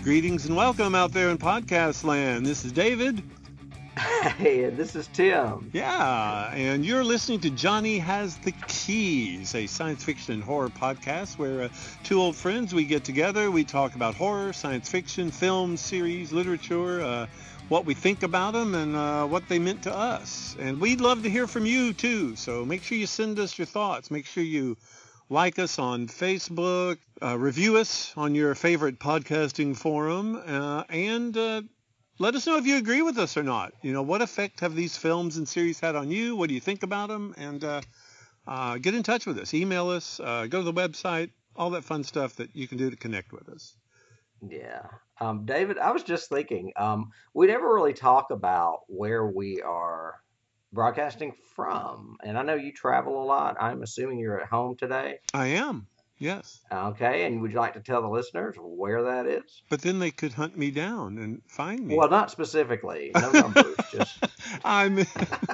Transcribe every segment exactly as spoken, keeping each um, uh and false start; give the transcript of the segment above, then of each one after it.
Greetings and welcome out there in podcast land. This is David. Hey, and this is Tim. Yeah, and you're listening to Johnny Has the Keys, a science fiction and horror podcast where uh, two old friends, we get together, we talk about horror, science fiction, film, series, literature, uh, what we think about them, and uh, what they meant to us. And we'd love to hear from you, too, so make sure you send us your thoughts. Make sure you like us on Facebook, uh, review us on your favorite podcasting forum, uh, and uh, let us know if you agree with us or not. You know, what effect have these films and series had on you? What do you think about them? And uh, uh, get in touch with us. Email us. Uh, go to the website. All that fun stuff that you can do to connect with us. Yeah. Um, David, I was just thinking, um, we never really talk about where we are broadcasting from. And I know you travel a lot. I'm assuming you're at home today. I am. Yes. Okay. And would you like to tell the listeners where that is? But then they could hunt me down and find me. Well, not specifically. No numbers. just. I'm.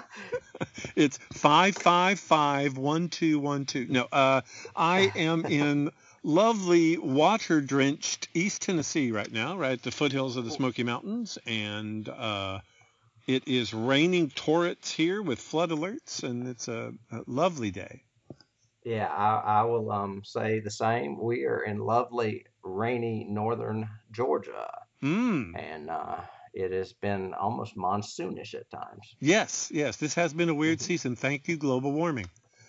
It's five five five one two one two. No, uh, I am in lovely water-drenched East Tennessee right now, right at the foothills of the Smoky Mountains, and uh, it is raining torrents here with flood alerts, and it's a, a lovely day. Yeah, I, I will um, say the same. We are in lovely, rainy northern Georgia, Mm. and uh, it has been almost monsoonish at times. Yes, yes, this has been a weird season. Thank you, global warming.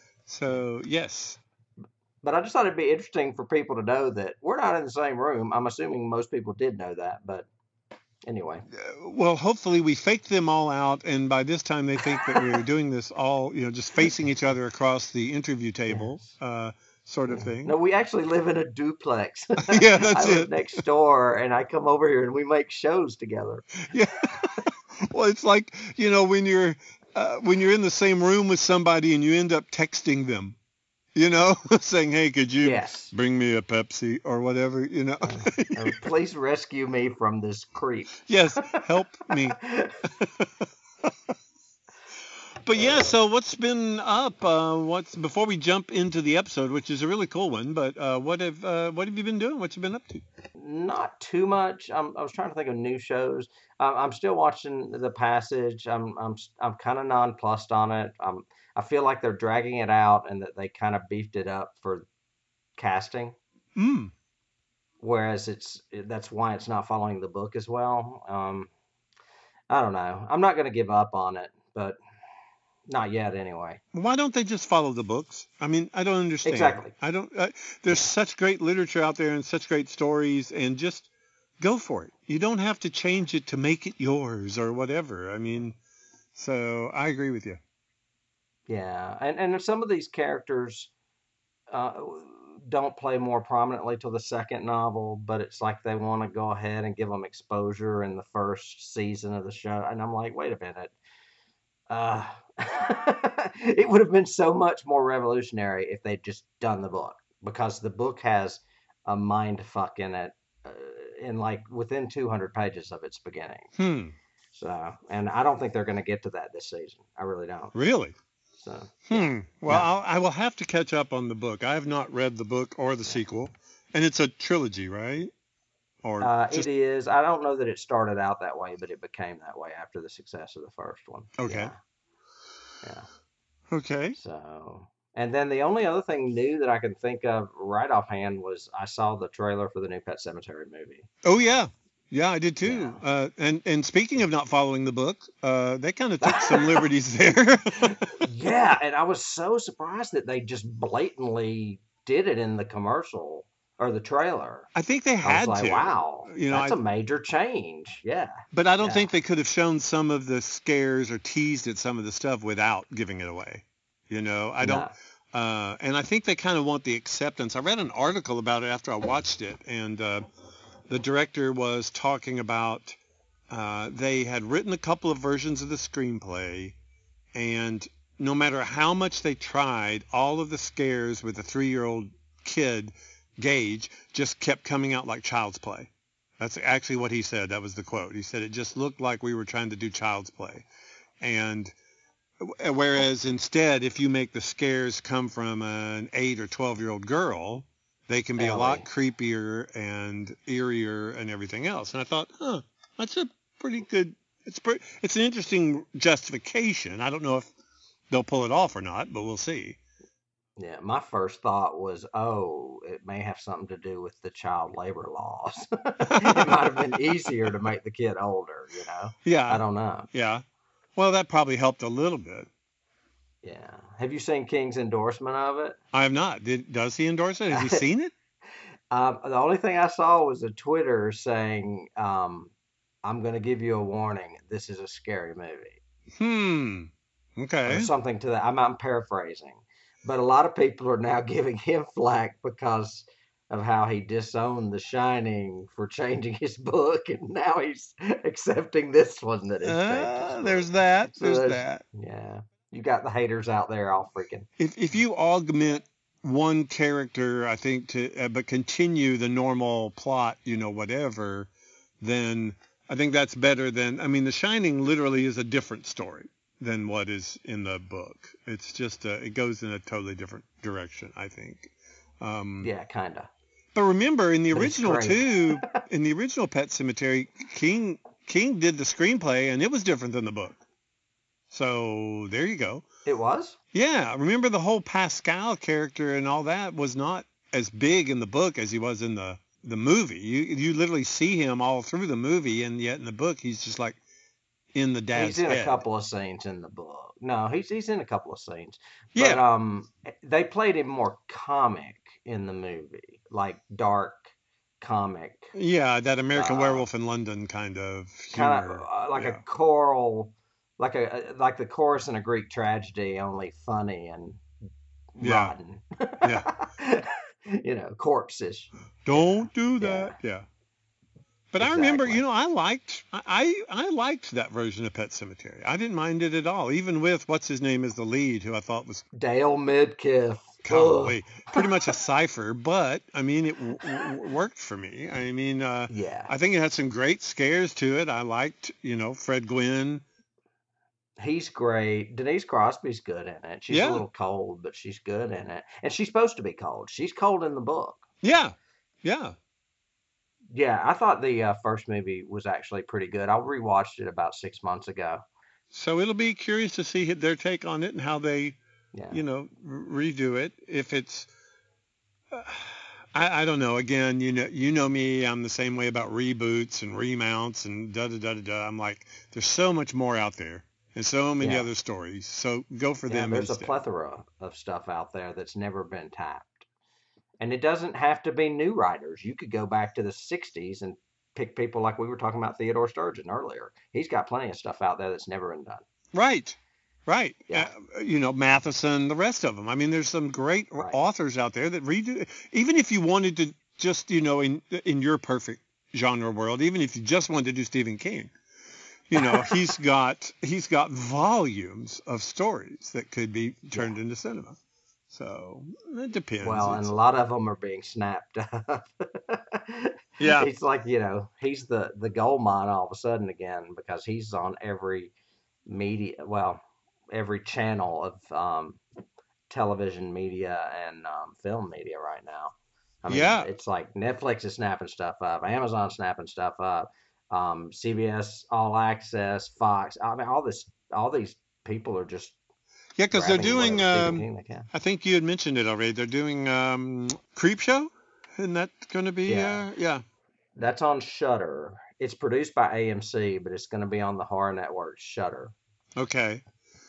So, yes. But I just thought it'd be interesting for people to know that we're not in the same room. I'm assuming most people did know that, but anyway. Uh, well, hopefully we faked them all out, and by this time they think that we're doing this all, you know, just facing each other across the interview table, Yes. uh, sort of thing. No, we actually live in a duplex. Yeah, that's I live it. next door, and I come over here and we make shows together. Yeah. Well, it's like, you know, when you're uh, when you're in the same room with somebody and you end up texting them, you know, saying, "Hey, could you Yes. bring me a Pepsi or whatever?" You know. Uh, please rescue me from this creep. Yes, help me. But yeah, so what's been up? Uh, what's before we jump into the episode, which is a really cool one. But uh, what have uh, what have you been doing? What you been up to? Not too much. I'm, I was trying to think of new shows. I'm, I'm still watching The Passage. I'm I'm I'm kind of nonplussed on it. Um, I feel like they're dragging it out and that they kind of beefed it up for casting, Mm. whereas it's that's why it's not following the book as well. Um, I don't know. I'm not going to give up on it, but not yet anyway. Why don't they just follow the books? I mean, I don't understand. Exactly. I don't. Uh, there's such great literature out there and such great stories, and just go for it. You don't have to change it to make it yours or whatever. I mean, so I agree with you. Yeah, and and some of these characters uh, don't play more prominently till the second novel, but it's like they want to go ahead and give them exposure in the first season of the show, and I'm like, wait a minute. Uh, it would have been so much more revolutionary if they'd just done the book, because the book has a mind fuck in it, uh, in like within two hundred pages of its beginning. Hmm. So, and I don't think they're going to get to that this season. I really don't. Really? So, Hmm. Well, no. I'll, I will have to catch up on the book. I have not read the book or the sequel, and it's a trilogy, right? Or Uh, just it is. I don't know that it started out that way, but it became that way after the success of the first one. okay. Yeah. Yeah. Okay. So, and then the only other thing new that I can think of right offhand was I saw the trailer for the new Pet Sematary movie. Oh yeah. Yeah, I did too. Yeah. Uh, and and speaking of not following the book, uh, they kind of took some liberties there. Yeah, and I was so surprised that they just blatantly did it in the commercial or the trailer. I think they I was had like, to. wow, You know, that's I, a major change. Yeah. but I don't Yeah. think they could have shown some of the scares or teased at some of the stuff without giving it away. You know, I don't. No. Uh, and I think they kind of want the acceptance. I read an article about it after I watched it, and uh, the director was talking about uh, they had written a couple of versions of the screenplay, and no matter how much they tried, all of the scares with the three-year-old kid, Gage, just kept coming out like child's play. That's actually what he said. That was the quote. He said it just looked like we were trying to do child's play. And whereas instead, if you make the scares come from an eight or twelve-year-old girl, they can be a lot Ellie. creepier and eerier and everything else. And I thought, huh, that's a pretty good. It's pretty, it's an interesting justification. I don't know if they'll pull it off or not, but we'll see. Yeah, my first thought was, oh, it may have something to do with the child labor laws. It might have been easier to make the kid older, you know? I Yeah, don't know. yeah. Well, that probably helped a little bit. Yeah. Have you seen King's endorsement of it? I have not. Did does he endorse it? Has he seen it? Um, the only thing I saw was a Twitter saying, um, I'm going to give you a warning. This is a scary movie, Hmm. or Okay. something to that. I'm, I'm paraphrasing. But a lot of people are now giving him flack because of how he disowned The Shining for changing his book, and now he's accepting this one that has changed his Uh, book. there's that. So There's there's, that. yeah, you got the haters out there all freaking. If if you augment one character, I think to uh, but continue the normal plot, you know, whatever, then I think that's better than. I mean, The Shining literally is a different story than what is in the book. It's just a, it goes in a totally different direction, I think. Um, Yeah, kind of. but remember, in the But it's original great. too, in the original Pet Cemetery, King King did the screenplay, and it was different than the book. So there you go. It was? Yeah, remember the whole Pascal character and all that was not as big in the book as he was in the the movie. You you literally see him all through the movie, and yet in the book he's just like in the He's dad's in a head. couple of scenes in the book. No, he's he's in a couple of scenes. But Yeah, um they played him more comic in the movie, like dark comic. yeah, that American Uh Werewolf in London kind of kind of humor. uh, like a Yeah, choral like a like the chorus in a Greek tragedy, only funny and yeah, rotten. yeah. You know, corpses. Yeah. Don't do Yeah. that. Yeah. But I remember, Exactly. you know, I liked I I liked that version of Pet Cemetery. I didn't mind it at all, even with what's his name as the lead, who I thought was Dale Midkiff. Ugh. golly, pretty much a cipher. But I mean, it w- w- worked for me. I mean, uh, Yeah. I think it had some great scares to it. I liked, you know, Fred Gwynn. He's great. Denise Crosby's good in it. She's a Yeah, little cold, but she's good in it. And she's supposed to be cold. She's cold in the book. yeah, yeah. Yeah, I thought the uh, first movie was actually pretty good. I rewatched it about six months ago. So it'll be curious to see their take on it and how they, Yeah. you know, r- redo it. If it's I, I don't know. Again, you know, you know me. I'm the same way about reboots and remounts and da da da da da. I'm like, there's so much more out there and so many Yeah. other stories. So go for Yeah, them there's a instead. plethora of stuff out there that's never been tapped. And it doesn't have to be new writers. You could go back to the sixties and pick people like we were talking about Theodore Sturgeon earlier. He's got plenty of stuff out there that's never been done. Right, right. Uh, Yeah, you know, Matheson, the rest of them. I mean, there's some great right. authors out there that redo. Even if you wanted to just, you know, in in your perfect genre world, even if you just wanted to do Stephen King, you know, he's got he's got volumes of stories that could be turned Yeah. into cinema. So it depends. Well, and It's a lot of them are being snapped up. yeah, It's like, you know, he's the the gold mine all of a sudden again because he's on every media, well, every channel of um, television media and um, film media right now. I mean, yeah, it's like Netflix is snapping stuff up, Amazon snapping stuff up, um, C B S All Access, Fox. I mean, all this, all these people are just yeah. Because they're grabbing doing. whatever Stephen Um, King they can. I think you had mentioned it already. They're doing um, Creep Show. Isn't that going to be? Yeah, Uh, yeah. that's on Shudder. It's produced by A M C, but it's going to be on the horror network Shudder. Okay.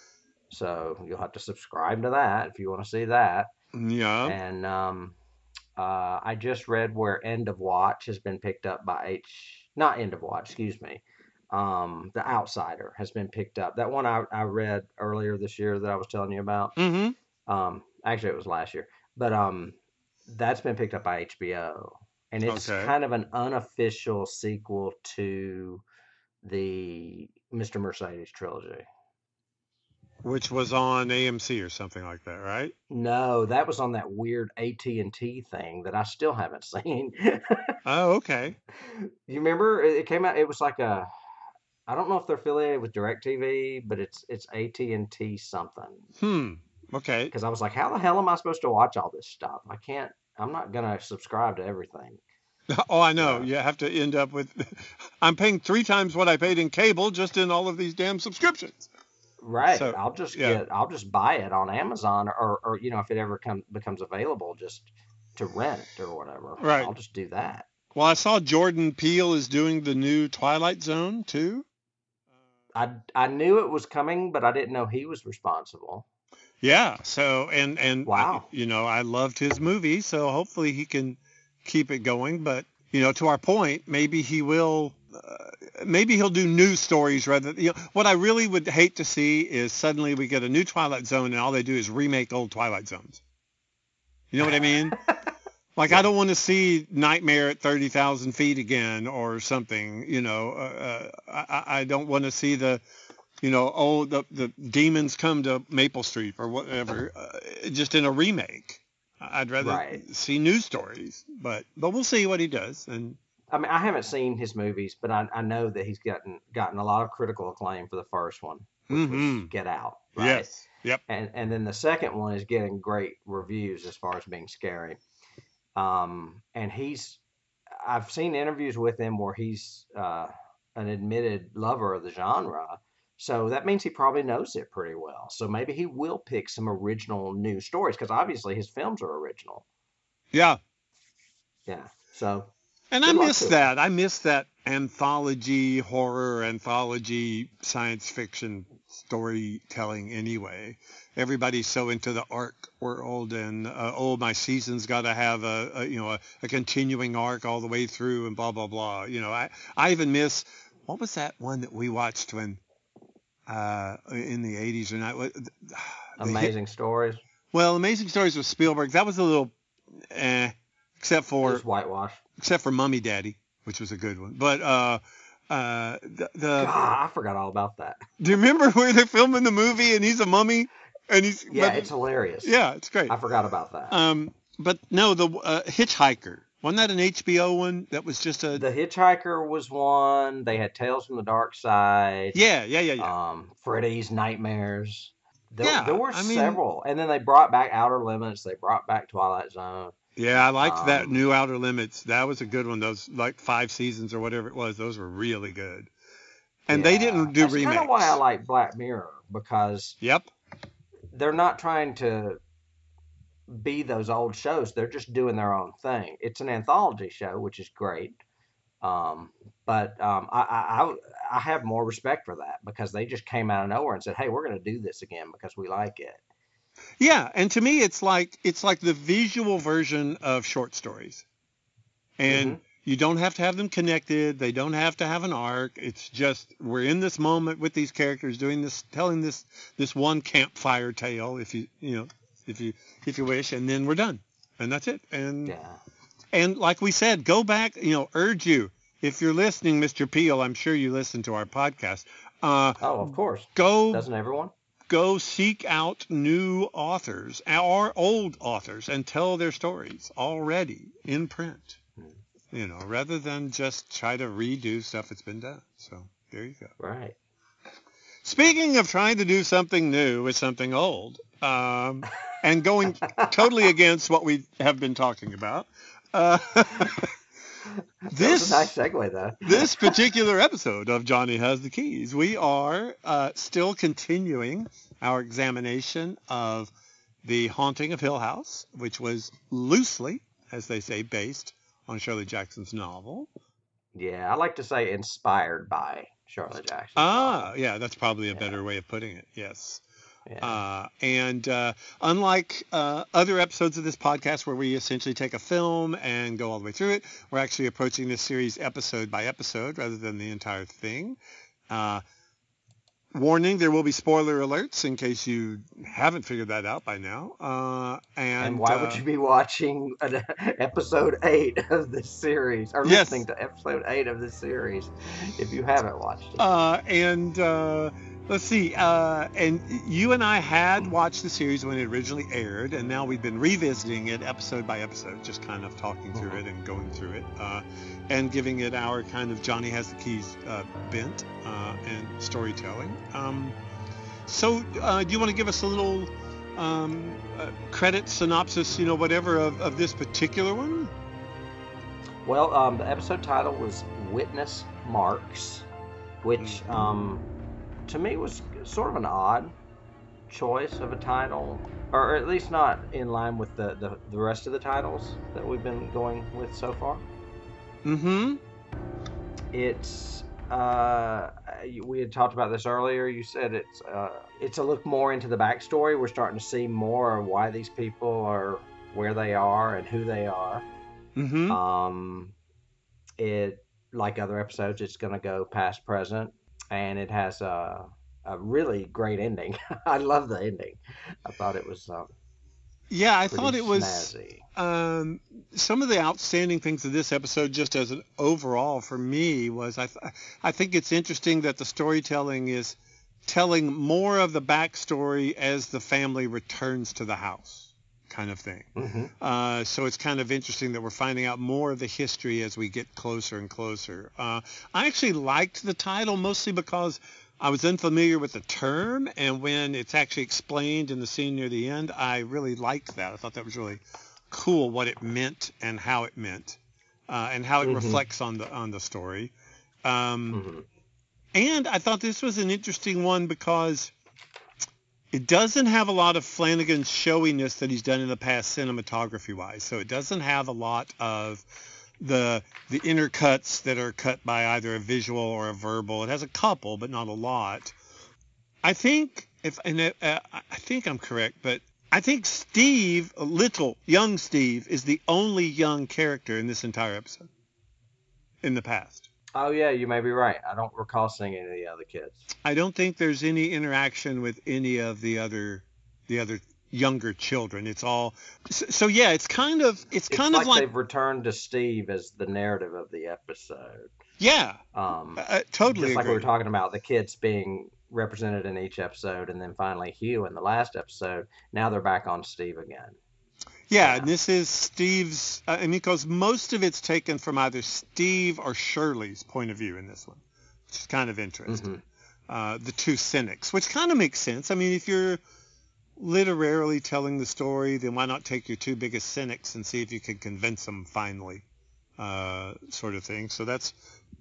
So you'll have to subscribe to that if you want to see that. Yeah. And um, uh, I just read where End of Watch has been picked up by H. Not End of Watch, excuse me. Um, The Outsider has been picked up. That one I, I read earlier this year that I was telling you about. Mm-hmm. Um, actually, it was last year, but um, that's been picked up by H B O, and it's Okay. kind of an unofficial sequel to the Mister Mercedes trilogy. Which was on A M C or something like that, right? No, that was on that weird A T and T thing that I still haven't seen. Oh, okay. You remember it it came out? It was like a, I don't know if they're affiliated with DirecTV, but it's it's A T and T something. Hmm. Okay. Because I was like, how the hell am I supposed to watch all this stuff? I can't. I'm not gonna subscribe to everything. Oh, I know. So You have to end up with. I'm paying three times what I paid in cable just in all of these damn subscriptions. right, So, I'll just yeah, get I'll just buy it on Amazon or or you know if it ever come becomes available just to rent or whatever. right. I'll just do that. Well, I saw Jordan Peele is doing the new Twilight Zone too. I I knew it was coming, but I didn't know he was responsible. Yeah. So, and and I, Wow. you know, I loved his movie, so hopefully he can keep it going. But you know, to our point, maybe he will. Uh, maybe he'll do new stories rather. You know, what I really would hate to see is suddenly we get a new Twilight Zone and all they do is remake old Twilight Zones. You know what I mean? Like, I Yeah. don't want to see Nightmare at thirty thousand feet again or something, you know. Uh, uh, I, I don't want to see the, you know, oh, the, the demons come to Maple Street or whatever, uh, just in a remake. I'd rather Right. see new stories, but but we'll see what he does. And I mean, I haven't seen his movies, but I, I know that he's gotten gotten a lot of critical acclaim for the first one, which was mm-hmm. Get Out, right? Yes, yep, And and then the second one is getting great reviews as far as being scary. Um, and he's I've seen interviews with him where he's uh, an admitted lover of the genre. So that means he probably knows it pretty well. So maybe he will pick some original new stories because obviously his films are original. yeah. Yeah. So And I good luck miss to him. that. I miss that anthology horror, anthology science fiction storytelling anyway. Everybody's so into the arc world and, uh, oh, my season's got to have a, a you know, a, a continuing arc all the way through and blah, blah, blah. You know, I, I even miss, what was that one that we watched when, uh, in the eighties or not? what- The hit, Amazing stories. well, Amazing Stories with Spielberg, that was a little, eh, except It for was whitewashed. except for Mummy Daddy, which was a good one. But uh, uh, the, the God, I forgot all about that. do you remember where they're filming the movie and he's a mummy and he's Yeah, but, it's hilarious. yeah, it's great. I forgot about that. Um, but no, the uh, Hitchhiker, wasn't that an H B O one that was just a The Hitchhiker was one. They had Tales from the Dark Side. yeah, yeah, yeah, yeah, Um, Freddy's Nightmares. There, there yeah. were I mean, several, and then they brought back Outer Limits. They brought back Twilight Zone. yeah, I liked that Um, new Outer Limits. That was a good one. Those like five seasons or whatever it was. Those were really good. And they yeah, didn't do that's kind of why I remakes. like Black Mirror because Yep. they're not trying to be those old shows. They're just doing their own thing. It's an anthology show, which is great. Um, but um, I, I, I I have more respect for that because they just came out of nowhere and said, "Hey, we're going to do this again because we like it." Yeah, and to me, it's like it's like the visual version of short stories. Hmm. And you don't have to have them connected. They don't have to have an arc. It's just we're in this moment with these characters doing this, telling this this one campfire tale, if you you know, if you if you wish, and then we're done, and that's it. And Yeah. and like we said, go back. You know, urge you if you're listening, Mister Peel. I'm sure you listen to our podcast. Uh, Oh, of course. go Doesn't everyone? go seek out new authors or old authors and tell their stories already in print. Hmm. You know, rather than just try to redo stuff that's been done. So there you go. Right. Speaking of trying to do something new with something old, um, and going totally against what we have been talking about, uh, That was a this nice segue, though. this particular episode of Johnny Has the Keys, we are uh, still continuing our examination of The Haunting of Hill House, which was loosely, as they say, based on Shirley Jackson's novel. Yeah, I like to say inspired by Shirley Jackson's Ah, novel. yeah, that's probably a Yeah, better way of putting it. Yes. yeah. Uh, and uh, unlike uh, other episodes of this podcast where we essentially take a film and go all the way through it, we're actually approaching this series episode by episode rather than the entire thing. Uh, warning, there will be spoiler alerts in case you haven't figured that out by now. Uh, And and why would uh, you be watching an, episode eight of this series, or yes, listening to episode eight of this series, if you haven't watched it? uh, and uh, let's see. Uh, and you and I had watched the series when it originally aired, and now we've been revisiting it episode by episode, just kind of talking through Mhm. it and going through it, uh, and giving it our kind of Johnny Has the Keys uh, bent uh, and storytelling. Um, so, uh, do you want to give us a little um, uh, credit, synopsis, you know, whatever of, of this particular one? Well, um, the episode title was Witness Marks, which Mm. um, to me was sort of an odd choice of a title, or at least not in line with the, the, the rest of the titles that we've been going with so far. Mm-hmm. It's uh, we had talked about this earlier. You said it's uh, it's a look more into the backstory. We're starting to see more of why these people are where they are and who they are. Mm-hmm. Um, it like other episodes, it's going to go past, present, and it has a a really great ending. I love the ending. I thought it was um, Yeah, I pretty thought it was snazzy. um, some of the outstanding things of this episode, just as an overall for me, was I th- I think it's interesting that the storytelling is telling more of the backstory as the family returns to the house, kind of thing. Mm-hmm. Uh, so it's kind of interesting that we're finding out more of the history as we get closer and closer. Uh, I actually liked the title mostly because I was unfamiliar with the term, and when it's actually explained in the scene near the end, I really liked that. I thought that was really cool what it meant and how it meant, uh, and how it Mm-hmm. reflects on the on the story. Um, Mm-hmm. and I thought this was an interesting one because it doesn't have a lot of Flanagan's showiness that he's done in the past cinematography-wise. So it doesn't have a lot of the the intercuts that are cut by either a visual or a verbal. It has a couple, but not a lot. I think if and uh, I think I'm correct, but I think Steve, little young Steve, is the only young character in this entire episode. In the past, Oh yeah, you may be right. I don't recall seeing any of the other kids. I don't think there's any interaction with any of the other the other younger children. It's all so, so yeah. It's kind of it's It's kind like of like they've returned to Steve as the narrative of the episode. yeah, Um, I, I totally just like we were agree. talking about the kids being represented in each episode, and then finally Hugh in the last episode. Now they're back on Steve again. Yeah, Yeah. and this is Steve's, uh, I mean, because most of it's taken from either Steve or Shirley's point of view in this one, which is kind of interesting. Mm-hmm. Uh, the two cynics, which kind of makes sense. I mean, if you're literarily telling the story, then why not take your two biggest cynics and see if you can convince them finally, uh, sort of thing. So that's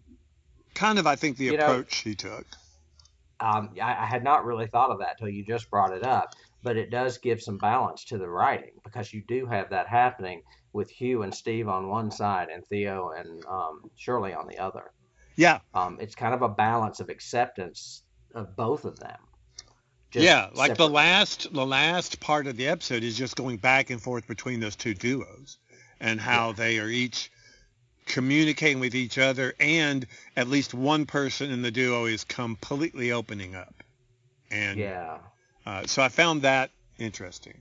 kind of, I think, the You know, approach he took. um, I, I had not really thought of that till you just brought it up, but it does give some balance to the writing because you do have that happening with Hugh and Steve on one side and Theo and um, Shirley on the other. Yeah, Um, it's kind of a balance of acceptance of both of them, just yeah, like the separately. last the last part of the episode is just going back and forth between those two duos and how Yeah, they are each communicating with each other, and at least one person in the duo is completely opening up. And yeah. uh, so I found that interesting.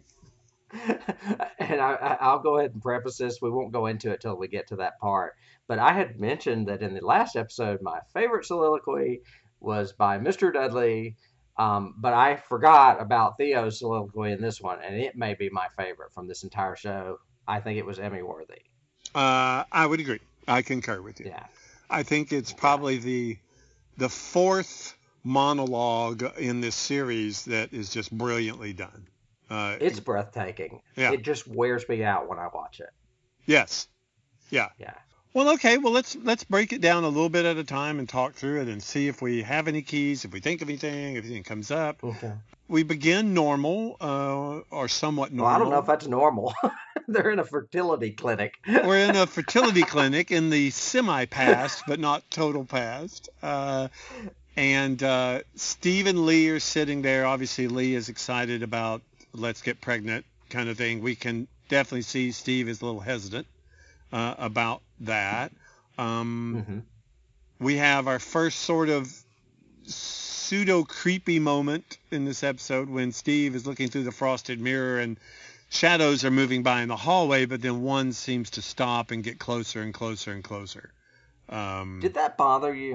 And I, I- I'll go ahead and preface this. We won't go into it till we get to that part. But I had mentioned that in the last episode, my favorite soliloquy was by Mister Dudley. Um, but I forgot about Theo's soliloquy in this one, and it may be my favorite from this entire show. I think it was Emmy worthy. Uh, I would agree. I concur with you. Yeah, I think it's yeah. probably the the fourth monologue in this series that is just brilliantly done. Uh, It's breathtaking. yeah. It just wears me out when I watch it. Yes. Yeah. Yeah. Well, okay. Well, let's let's break it down a little bit at a time and talk through it and see if we have any keys, if we think of anything, if anything comes up. Okay. We begin normal, uh, or somewhat Well, I don't know if normal. that's normal. They're in a fertility clinic. We're in a fertility clinic in the semi-past, but not total past. Uh, and uh, Steve and Lee are sitting there. Obviously, Lee is excited about let's get pregnant kind of thing. We can definitely see Steve is a little hesitant uh, about that. Um, hmm we have our first sort of pseudo creepy moment in this episode when Steve is looking through the frosted mirror and shadows are moving by in the hallway, but then one seems to stop and get closer and closer and closer. Um, Did that bother you?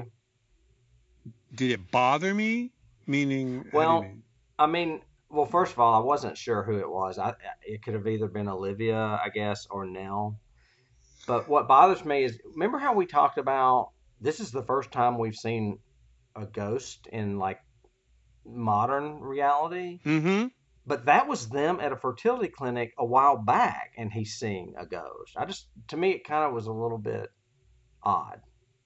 did it bother me? Meaning, how do you Well, mean? I mean, well, first of all, I wasn't sure who it was. I it could have either been Olivia, I guess, or Nell. But what bothers me is, remember how we talked about this is the first time we've seen a ghost in like modern reality? Mm-hmm. but that was them at a fertility clinic a while back, and he's seeing a ghost. I just, to me, it kind of was a little bit odd.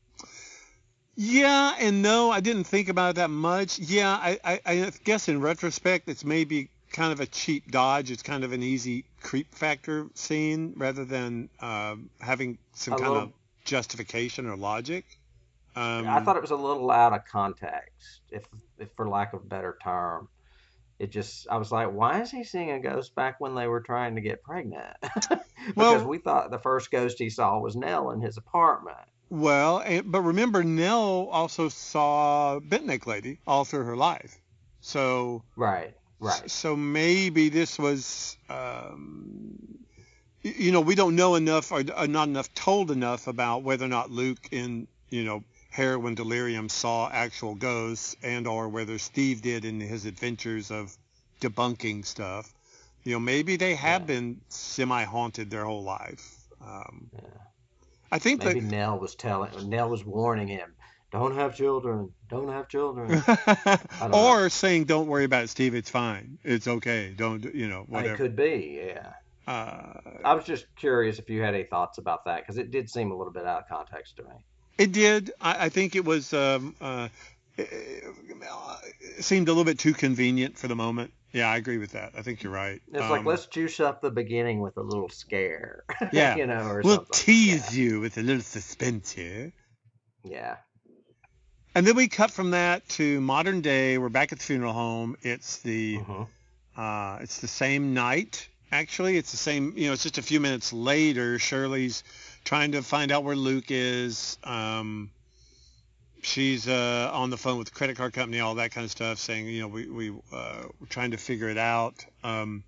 Yeah and no, I didn't think about it that much. Yeah, I, I, I guess in retrospect, it's maybe kind of a cheap dodge. It's kind of an easy creep factor scene rather than um, having some A kind of little, justification or logic. I Um, thought it was a little out of context, if, if for lack of a better term. It just, I was like, why is he seeing a ghost back when they were trying to get pregnant? Because well, we thought the first ghost he saw was Nell in his apartment. well, and, but remember, Nell also saw Bentnick Lady all through her life. So, Right, right. so maybe this was, um, you know, we don't know enough or, or not enough told enough about whether or not Luke in, you know, heroin delirium saw actual ghosts and or whether Steve did in his adventures of debunking stuff. You know, maybe they have Yeah, been semi-haunted their whole life. Um, yeah. I think that Maybe Nell was telling, Nell was warning him, don't have children, don't have children. I don't know. or saying, don't worry about it, Steve, it's fine. It's okay. Don't, you know, It whatever. could be, yeah. Uh, I was just curious if you had any thoughts about that because it did seem a little bit out of context to me. It did. I, I think it was um, uh, it seemed a little bit too convenient for the moment. Yeah, I agree with that. I think you're right. It's like, Um, let's juice up the beginning with a little scare, yeah, you know, or we'll something. Yeah, tease you with a little suspense here, yeah. and then we cut from that to modern day. We're back at the funeral home. It's the Hmm. uh, it's the same night. Actually, it's the same. You know, it's just a few minutes later. Shirley's trying to find out where Luke is. Um, she's uh, on the phone with the credit card company, all that kind of stuff, saying, you know, we, we, uh, we're trying to figure it out. Um,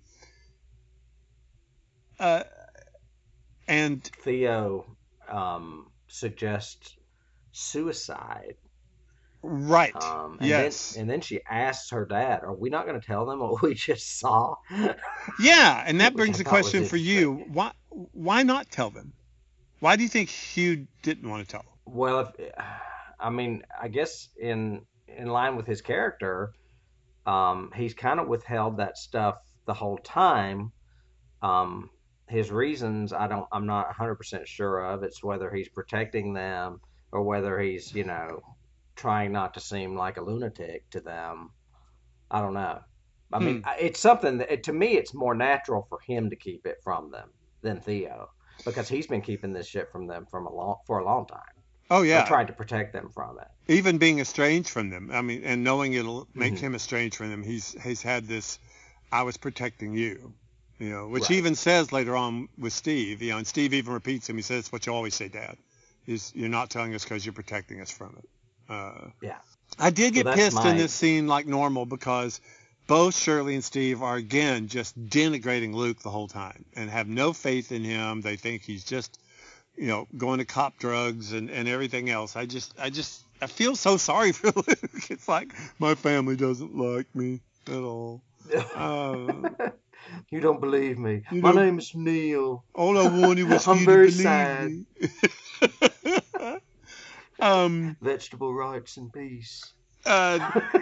uh, and Theo um, suggests suicide. right, Um, and then yes. and then she asks her dad, "Are we not going to tell them what we just saw?" Yeah, and that Which brings I a thought was question for interesting. you. Why, why not tell them? Why do you think Hugh didn't want to tell them? Well, if, I mean, I guess in in line with his character, um, he's kind of withheld that stuff the whole time. Um, his reasons, I don't, I'm not one hundred percent sure of. It's whether he's protecting them or whether he's, you know, trying not to seem like a lunatic to them. I don't know. I mean, Hmm. it's something that it, to me, it's more natural for him to keep it from them than Theo because he's been keeping this shit from them from a long for a long time Oh, or yeah. trying to protect them from it. Even being estranged from them. I mean, and knowing it'll make Hmm. him estranged from them, he's, he's had this, I was protecting you. You know, which he Right. even says later on with Steve. You know, and Steve even repeats him. He says, "It's what you always say, Dad. Is you're not telling us because you're protecting us from it." Uh, Yeah. I did So get that's pissed in my this scene like normal because both Shirley and Steve are again just denigrating Luke the whole time and have no faith in him. They think he's just, you know, going to cop drugs and, and everything else. I just, I just, I feel so sorry for Luke. It's like my family doesn't like me at all. Uh, You don't believe me. you My know, name is Neil. all I wanted was for I'm you to very believe sad. me. um, Vegetable rights and peace. uh,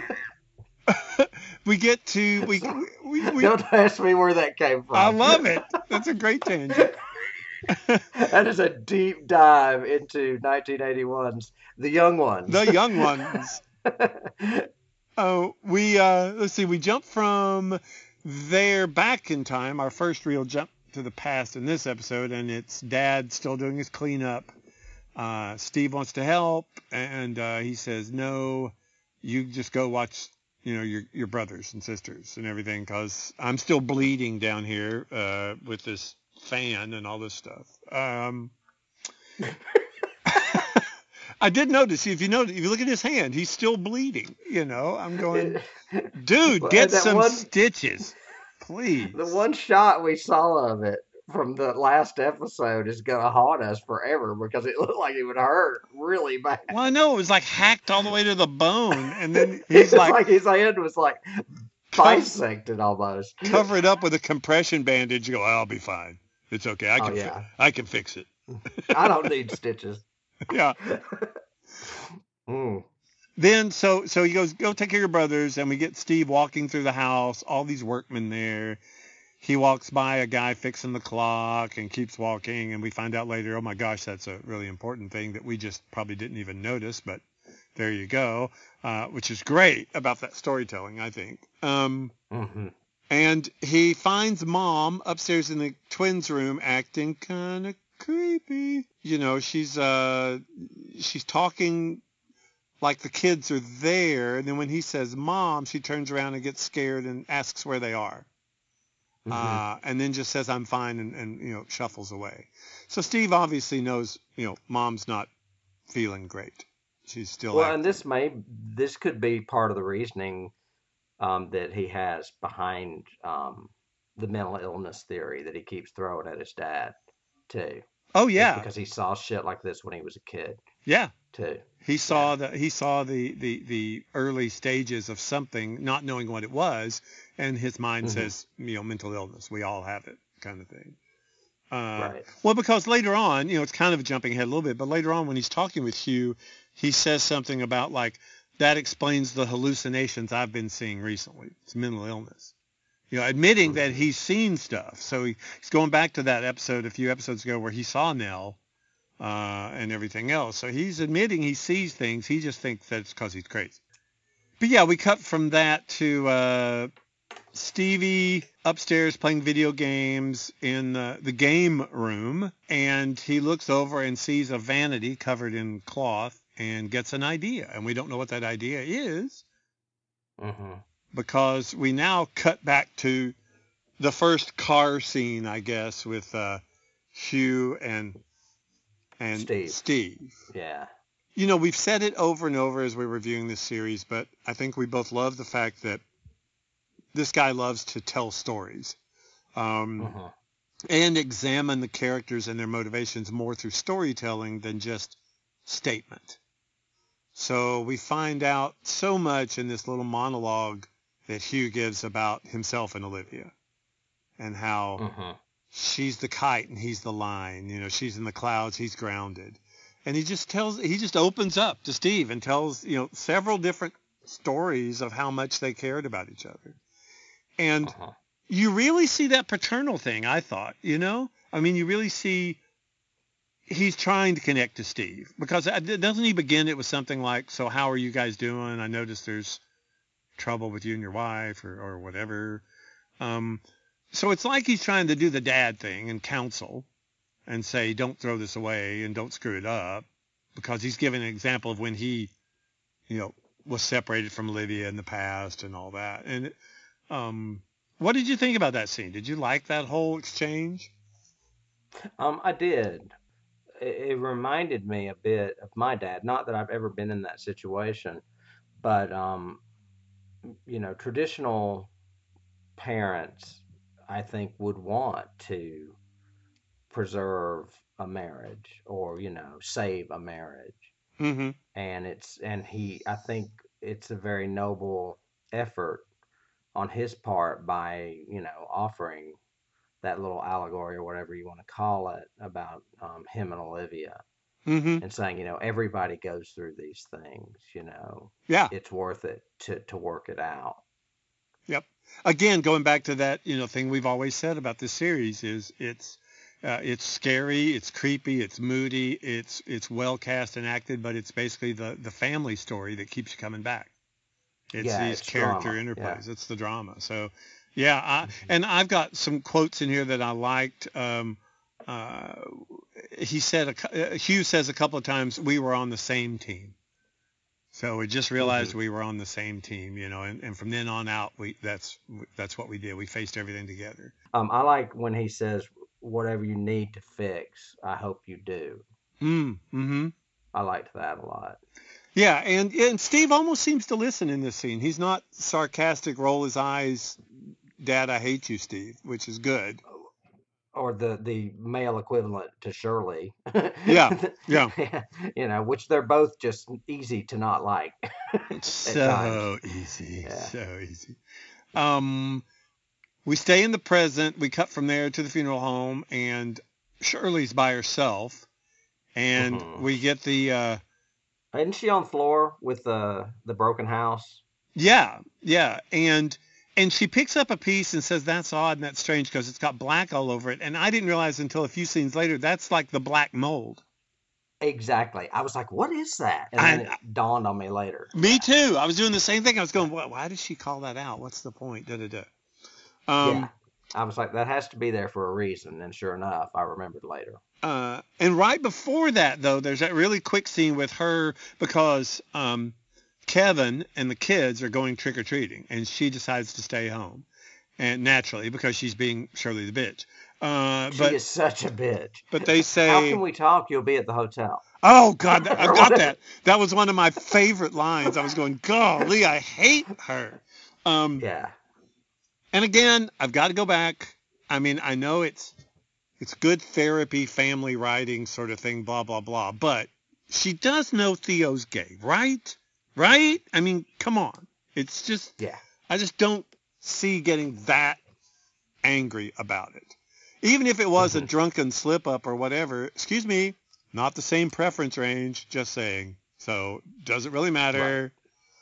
we get to we, So, we we don't ask me where that came I from. love it. That's a great tangent. That is a deep dive into nineteen eighty-one's The Young Ones. The young ones. Oh, we uh, let's see. We jump from there back in time. Our first real jump to the past in this episode, and it's Dad still doing his cleanup. Uh, Steve wants to help, and uh, he says, "No, you just go watch, you know, your your brothers and sisters and everything, because I'm still bleeding down here uh, with this fan and all this stuff." Um, I did notice, if you notice, if you look at his hand, he's still bleeding. You know, I'm going, It- dude, well, get that some one, stitches, the please. one shot we saw of it from the last episode is gonna haunt us forever because it looked like it would hurt really bad. Well, I know it was like hacked all the way to the bone, and then he's It's like, like his hand was like cover, bisected almost. cover it up with a compression bandage. You go, I'll be fine. It's okay. I Oh can, fi- yeah, I can fix it. I don't need stitches. Yeah. Mm. then so so he goes, go take care of your brothers, and we get Steve walking through the house, all these workmen there. He walks by a guy fixing the clock and keeps walking, and we find out later, oh my gosh, that's a really important thing that we just probably didn't even notice, but there you go, uh, which is great about that storytelling, I think. Um, Mm-hmm. and he finds Mom upstairs in the twins' room acting kind of creepy. You know, she's uh, she's talking like the kids are there, and then when he says Mom, she turns around and gets scared and asks where they are. Mm-hmm. Uh, and then just says, I'm fine, and, and, you know, shuffles away. So Steve obviously knows, you know, Mom's not feeling great. She's still Well, acting. and this may this could be part of the reasoning um, that he has behind um, the mental illness theory that he keeps throwing at his dad too. Oh, It's yeah. because he saw shit like this when he was a kid Yeah. too. He saw Yeah. the he saw the, the, the early stages of something, not knowing what it was, and his mind Mm-hmm. says, you know, mental illness. We all have it, kind of thing. Uh, Right. well, because later on, you know, it's kind of jumping ahead a little bit, but later on when he's talking with Hugh, he says something about like, that explains the hallucinations I've been seeing recently. It's mental illness. You know, admitting that Mm-hmm. he's seen stuff. So he, he's going back to that episode a few episodes ago where he saw Nell uh, and everything else. So he's admitting he sees things. He just thinks that it's because he's crazy. But yeah, we cut from that to uh, Stevie upstairs playing video games in the, the game room, and he looks over and sees a vanity covered in cloth and gets an idea. And we don't know what that idea is Mm-hmm. because we now cut back to the first car scene, I guess, with uh, Hugh and and Steve. Steve. Yeah. You know, we've said it over and over as we're reviewing this series, but I think we both love the fact that this guy loves to tell stories um, Mm-hmm. and examine the characters and their motivations more through storytelling than just statement. So we find out so much in this little monologue that Hugh gives about himself and Olivia and how Mm-hmm. she's the kite and he's the line. You know, she's in the clouds, he's grounded. And he just tells, he just opens up to Steve and tells, you know, several different stories of how much they cared about each other. And Uh-huh. you really see that paternal thing, I thought, you know? I mean, you really see he's trying to connect to Steve because doesn't he begin it with something like, so how are you guys doing? I noticed there's trouble with you and your wife or, or whatever. Um, so it's like he's trying to do the dad thing and counsel and say, don't throw this away and don't screw it up, because he's giving an example of when he, you know, was separated from Olivia in the past and all that. And um, what did you think about that scene? Did you like that whole exchange? Um, I did. It, it reminded me a bit of my dad. Not that I've ever been in that situation, but um, you know, traditional parents, I think, would want to preserve a marriage or, you know, save a marriage. Mm-hmm. And it's, and he, I think it's a very noble effort on his part by, you know, offering that little allegory or whatever you want to call it about um, him and Olivia Mm-hmm. and saying, you know, everybody goes through these things, you know, Yeah. it's worth it to, to work it out. Yep. Again, going back to that, you know, thing we've always said about this series is it's uh, it's scary, it's creepy, it's moody, it's it's well cast and acted, but it's basically the the family story that keeps you coming back. It's Yeah, these it's character drama. interplays. Yeah. It's the drama. So, yeah, I, Mhm. and I've got some quotes in here that I liked. Um, uh, he said, a, cou- uh, Hugh says a couple of times, we were on the same team. So we just realized Mhm. we were on the same team, you know, and, and from then on out, we that's that's what we did. We faced everything together. Um, I like when he says, "Whatever you need to fix, I hope you do." Mm, mm-hmm. I liked that a lot. Yeah, and and Steve almost seems to listen in this scene. He's not sarcastic, roll his eyes, Dad, I hate you, Steve, which is good. Or the the male equivalent to Shirley. Yeah, yeah. You know, which they're both just easy to not like It's at times. so easy, Yeah. so easy. Um, we stay in the present. We cut from there to the funeral home, and Shirley's by herself, and Mhm. we get the uh, Isn't she on the floor with the the broken house? Yeah, yeah, and and she picks up a piece and says that's odd and that's strange because it's got black all over it. And I didn't realize until a few scenes later that's like the black mold. Exactly. I was like, what is that? And then And it dawned on me later. me Yeah. too. I was doing the same thing. I was going, why, why does she call that out? What's the point? Da da da. Yeah. Um, I was like, that has to be there for a reason. And sure enough, I remembered later. uh, and right before that, though, there's that really quick scene with her because um, Kevin and the kids are going trick or treating, and she decides to stay home, and naturally because she's being Shirley the bitch. Uh, She but is such a bitch. but they How say, can we talk? You'll be at the hotel. oh God, I've Or got whatever. that. That was one of my favorite lines. I was going, golly, I hate her. Um, Yeah. and again, I've got to go back. I mean, I know it's it's good therapy, family writing sort of thing, blah blah blah. But she does know Theo's gay, right? Right? I mean, come on. It's just Yeah. I just don't see getting that angry about it. Even if it was a hmm drunken slip up or whatever, excuse me, not the same preference range, just saying. So doesn't really Right. matter.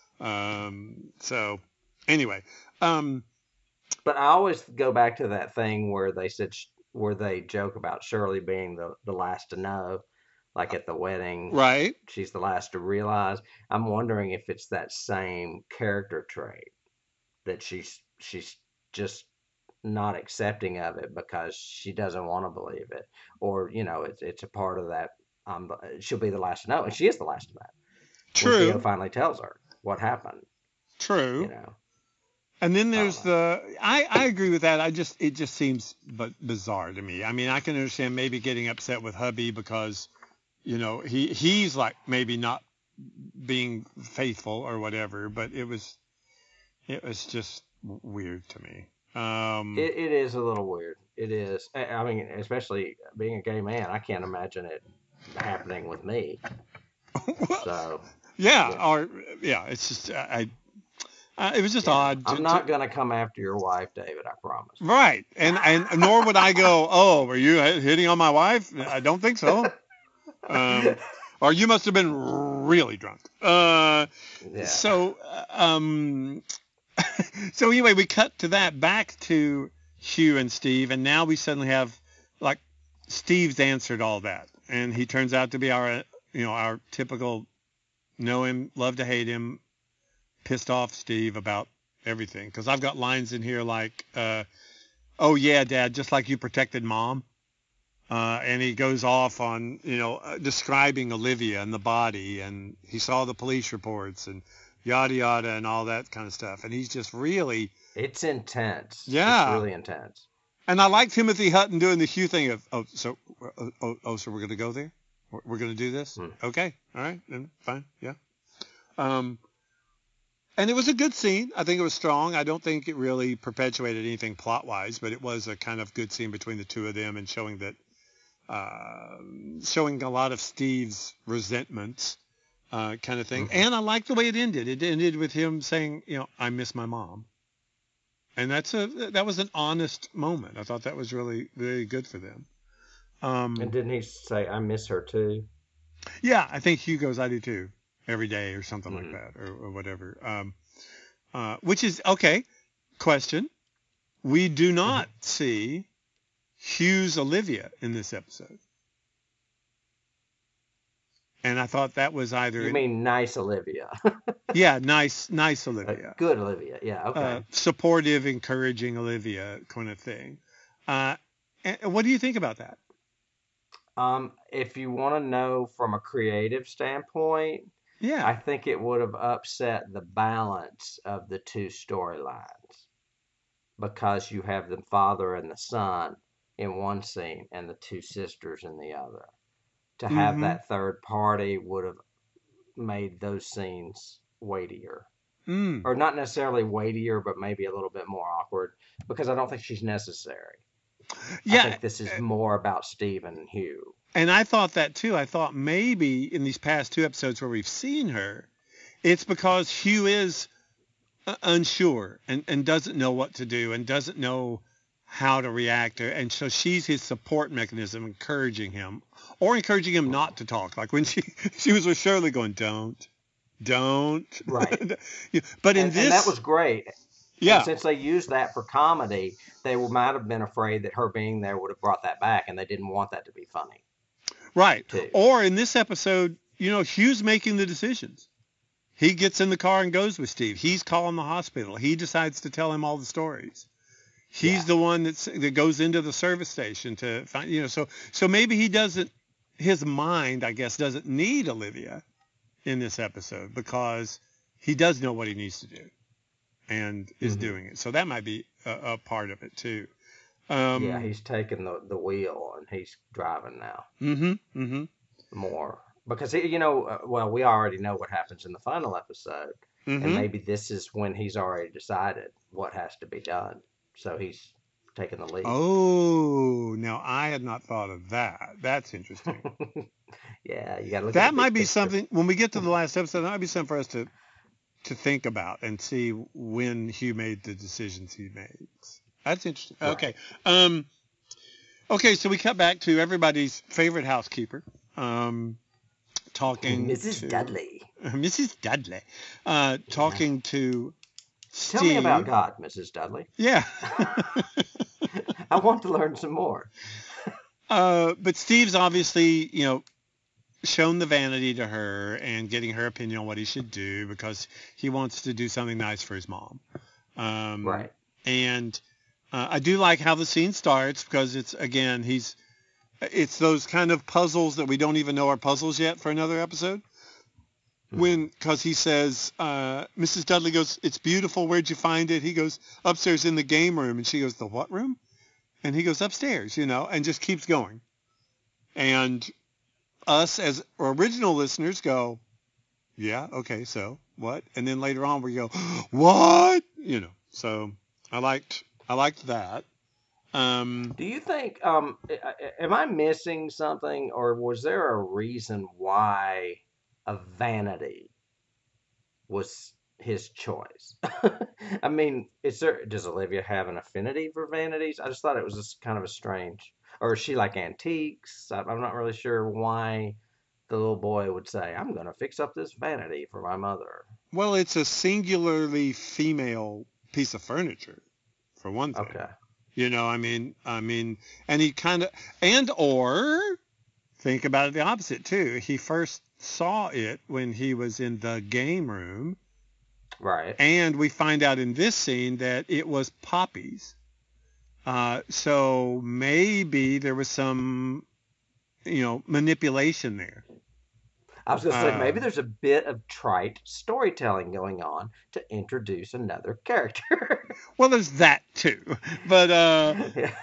Um, so anyway, um, But I always go back to that thing where they said, sh- where they joke about Shirley being the, the last to know, like at the wedding, right. she's the last to realize. I'm wondering if it's that same character trait that she's she's just not accepting of it because she doesn't want to believe it, or you know, it's it's a part of that. Um, she'll be the last to know, and she is the last to know when Theo True. finally tells her what happened. You True. know, And then I don't there's know. the I, I agree with that. I just it just seems but bizarre to me. I mean, I can understand maybe getting upset with hubby because you know he he's like maybe not being faithful or whatever, but it was it was just weird to me. Um, It, it is a little weird. It is. I I mean, especially being a gay man, I can't imagine it happening with me. So, yeah. yeah, or yeah, it's just I, I it was just Yeah. odd to, I'm to not going to come after your wife, David, I promise. right, and and nor would I go, oh, were you hitting on my wife? I don't think so. Um, or you must have been really drunk. Uh, Yeah. so uh, um, so anyway, we cut to that back to Hugh and Steve, and now we suddenly have like Steve's answered all that, and he turns out to be our you know our typical know him, love to hate him, pissed off Steve about everything. Because I've got lines in here like, uh, "Oh yeah, Dad, just like you protected Mom," uh, and he goes off on you know uh, describing Olivia and the body, and he saw the police reports and yada yada and all that kind of stuff, and he's just really It's intense. It's yeah. really intense. And I like Timothy Hutton doing the Hugh thing of oh so oh, oh, oh so we're gonna go there, we're, we're gonna do this, Hmm. okay, all right, then fine, yeah. Um, And it was a good scene. I think it was strong. I don't think it really perpetuated anything plot-wise, but it was a kind of good scene between the two of them and showing that, uh, showing a lot of Steve's resentments, uh, kind of thing. hmm And I liked the way it ended. It ended with him saying, you know, I miss my mom. And that's a that was an honest moment. I thought that was really really good for them. And Um, didn't he say, I miss her too? yeah, I think Hugh goes, I do too, every day or something like hmm that, or, or whatever. Um, uh, which is okay. Question: we do hmm not see Hugh's Olivia in this episode, and I thought that was either You an, mean nice Olivia? yeah, nice, nice Uh, Olivia, Good Olivia. Yeah, uh, okay. supportive, encouraging Olivia kind of thing. Uh, and what do you think about that? Um, if you want to know from a creative standpoint, I Yeah. think it would have upset the balance of the two storylines because you have the father and the son in one scene and the two sisters in the other. To have Mm-hmm. that third party would have made those scenes weightier. Mm. Or not necessarily weightier, but maybe a little bit more awkward because I don't think she's necessary. I Yeah. think this is more about Stephen and Hugh. And I thought that too. I thought maybe in these past two episodes where we've seen her, it's because Hugh is uh, unsure and, and doesn't know what to do and doesn't know how to react. And so she's his support mechanism, encouraging him or encouraging him not to talk. Like when she, she was with Shirley going, don't, don't. Right. Yeah, but in And, this. and that was great. Yeah. And since they used that for comedy, they might have been afraid that her being there would have brought that back, and they didn't want that to be funny. Right. Too. Or in this episode, you know, Hugh's making the decisions. He gets in the car and goes with Steve. He's calling the hospital. He decides to tell him all the stories. He's Yeah. the one that's, that goes into the service station to find, you know, so so maybe he doesn't, his mind, I guess, doesn't need Olivia in this episode because he does know what he needs to do and is Mm-hmm. doing it. So that might be a, a part of it too. Um, Yeah, he's taking the, the wheel and he's driving now Mm-hmm. Mm-hmm. more. Because, he, you know, uh, well, we already know what happens in the final episode. Mm-hmm. And maybe this is when he's already decided what has to be done. So he's taking the lead. Oh, now I had not thought of that. That's interesting. Yeah, you got to look at That the might big be picture. something, when we get to the last episode, that might be something for us to to think about and see when Hugh made the decisions he made. That's interesting. Right. Okay. Um, okay, so we cut back to everybody's favorite housekeeper, um, talking Missus to... Dudley. Missus Dudley. Uh, talking to Steve. Tell me about God, Missus Dudley. Yeah. I want to learn some more. Uh, but Steve's obviously, you know, shown the vanity to her and getting her opinion on what he should do because he wants to do something nice for his mom. Um, Right. And uh, I do like how the scene starts because it's, again, he's, it's those kind of puzzles that we don't even know are puzzles yet for another episode. When, because he says, uh, Missus Dudley goes, it's beautiful. Where'd you find it? He goes, upstairs in the game room. And she goes, the what room? And he goes, upstairs, you know, and just keeps going. And us as original listeners go, yeah, okay, so what? And then later on we go, what? You know, so I liked, I liked that. Um, Do you think, um, a- a- am I missing something, or was there a reason why a vanity was his choice? I mean, is there, does Olivia have an affinity for vanities? I just thought it was just kind of a strange, or is she like antiques? I- I'm not really sure why the little boy would say, I'm going to fix up this vanity for my mother. well, it's a singularly female piece of furniture, for one thing. Okay. You know, I mean, I mean, and he kind of, and or think about it the opposite too. He first saw it when he was in the game room, Right. and we find out in this scene that it was Poppy's. Uh, so maybe there was some, you know, manipulation there. I was going to say, Uh, maybe there's a bit of trite storytelling going on to introduce another character. Well, there's that too, but uh,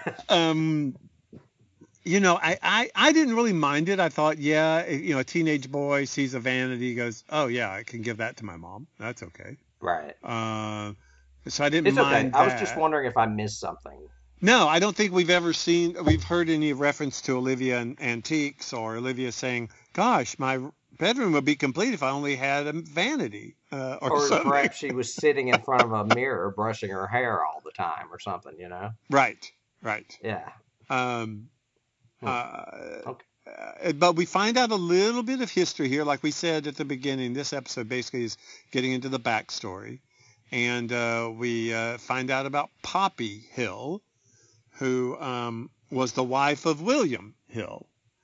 um, you know, I, I, I didn't really mind it. I thought, yeah, you know, a teenage boy sees a vanity, goes, oh yeah, I can give that to my mom. That's okay. Right. Uh, so I didn't It's okay. mind I was that. just wondering if I missed something. No, I don't think we've ever seen, we've heard any reference to Olivia and Antiques or Olivia saying, gosh, my bedroom would be complete if I only had a vanity. Uh, or Or something. perhaps she was sitting in front of a mirror brushing her hair all the time or something, you know? Right, right. Yeah. Um, Hmm. uh, Okay. uh, but we find out a little bit of history here. Like we said at the beginning, this episode basically is getting into the backstory. And uh, we uh, find out about Poppy Hill, who um, was the wife of William Hill.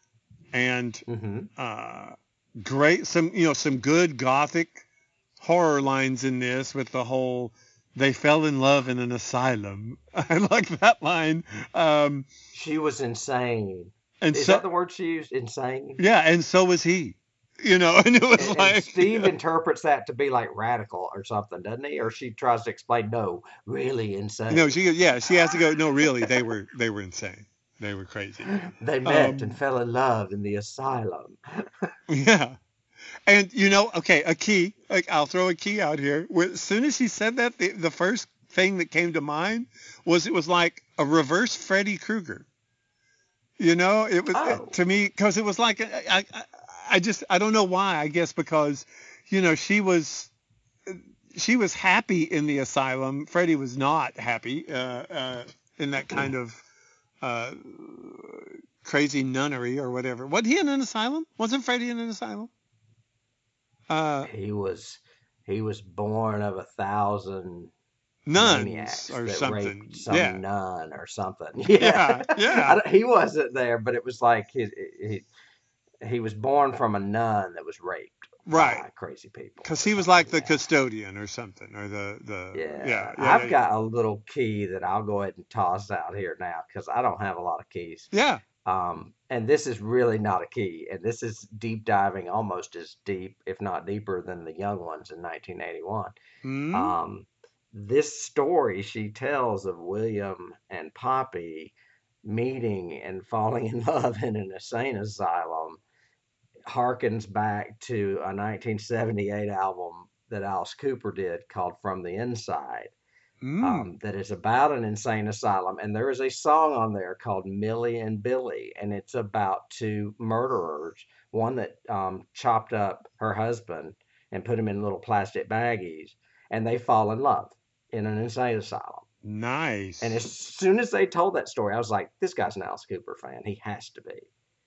And Mm-hmm. uh, great, some, you know, some good Gothic horror lines in this with the whole, they fell in love in an asylum. I like that line. Um, She was insane. and Is so, that the word she used? Insane? yeah, and so was he. You know, and it was And, like and Steve interprets that to be like radical or something, doesn't he? Or she tries to explain, no, really insane. no, she, yeah, she has to go. No, really, they were, they were insane. They were crazy. They met Um, and fell in love in the asylum. Yeah. And, you know, okay, a key, like I'll throw a key out here. As soon as she said that, the, the first thing that came to mind was it was like a reverse Freddy Krueger. You know, it was Oh. to me, because it was like, I, I, I just, I don't know why, I guess because, you know, she was, she was happy in the asylum. Freddy was not happy. Uh, uh, in that kind of uh, crazy nunnery or whatever. Wasn't he in an asylum? Wasn't Freddie in an asylum? Uh, He was he was born of a thousand nuns maniacs or that something. raped Yeah. some nun or something. Yeah, Yeah. Yeah. I don't- he wasn't there, but it was like he he he was born from a nun that was raped Right. by crazy people Because or he was like something. the Yeah. custodian or something, or the, the Yeah, yeah, yeah, I've yeah, got a little key that I'll go ahead and toss out here now because I don't have a lot of keys. yeah. Um, and this is really not a key, and this is deep diving almost as deep, if not deeper, than the young ones in nineteen eighty-one. Hmm. Um, this story she tells of William and Poppy meeting and falling in love in an insane asylum harkens back to a nineteen seventy-eight album that Alice Cooper did called From the Inside, Mm. um, that is about an insane asylum. And there is a song on there called Millie and Billy, and it's about two murderers, one that um, chopped up her husband and put him in little plastic baggies, and they fall in love in an insane asylum. And as Nice. soon as they told that story, I was like, this guy's an Alice Cooper fan. He has to be.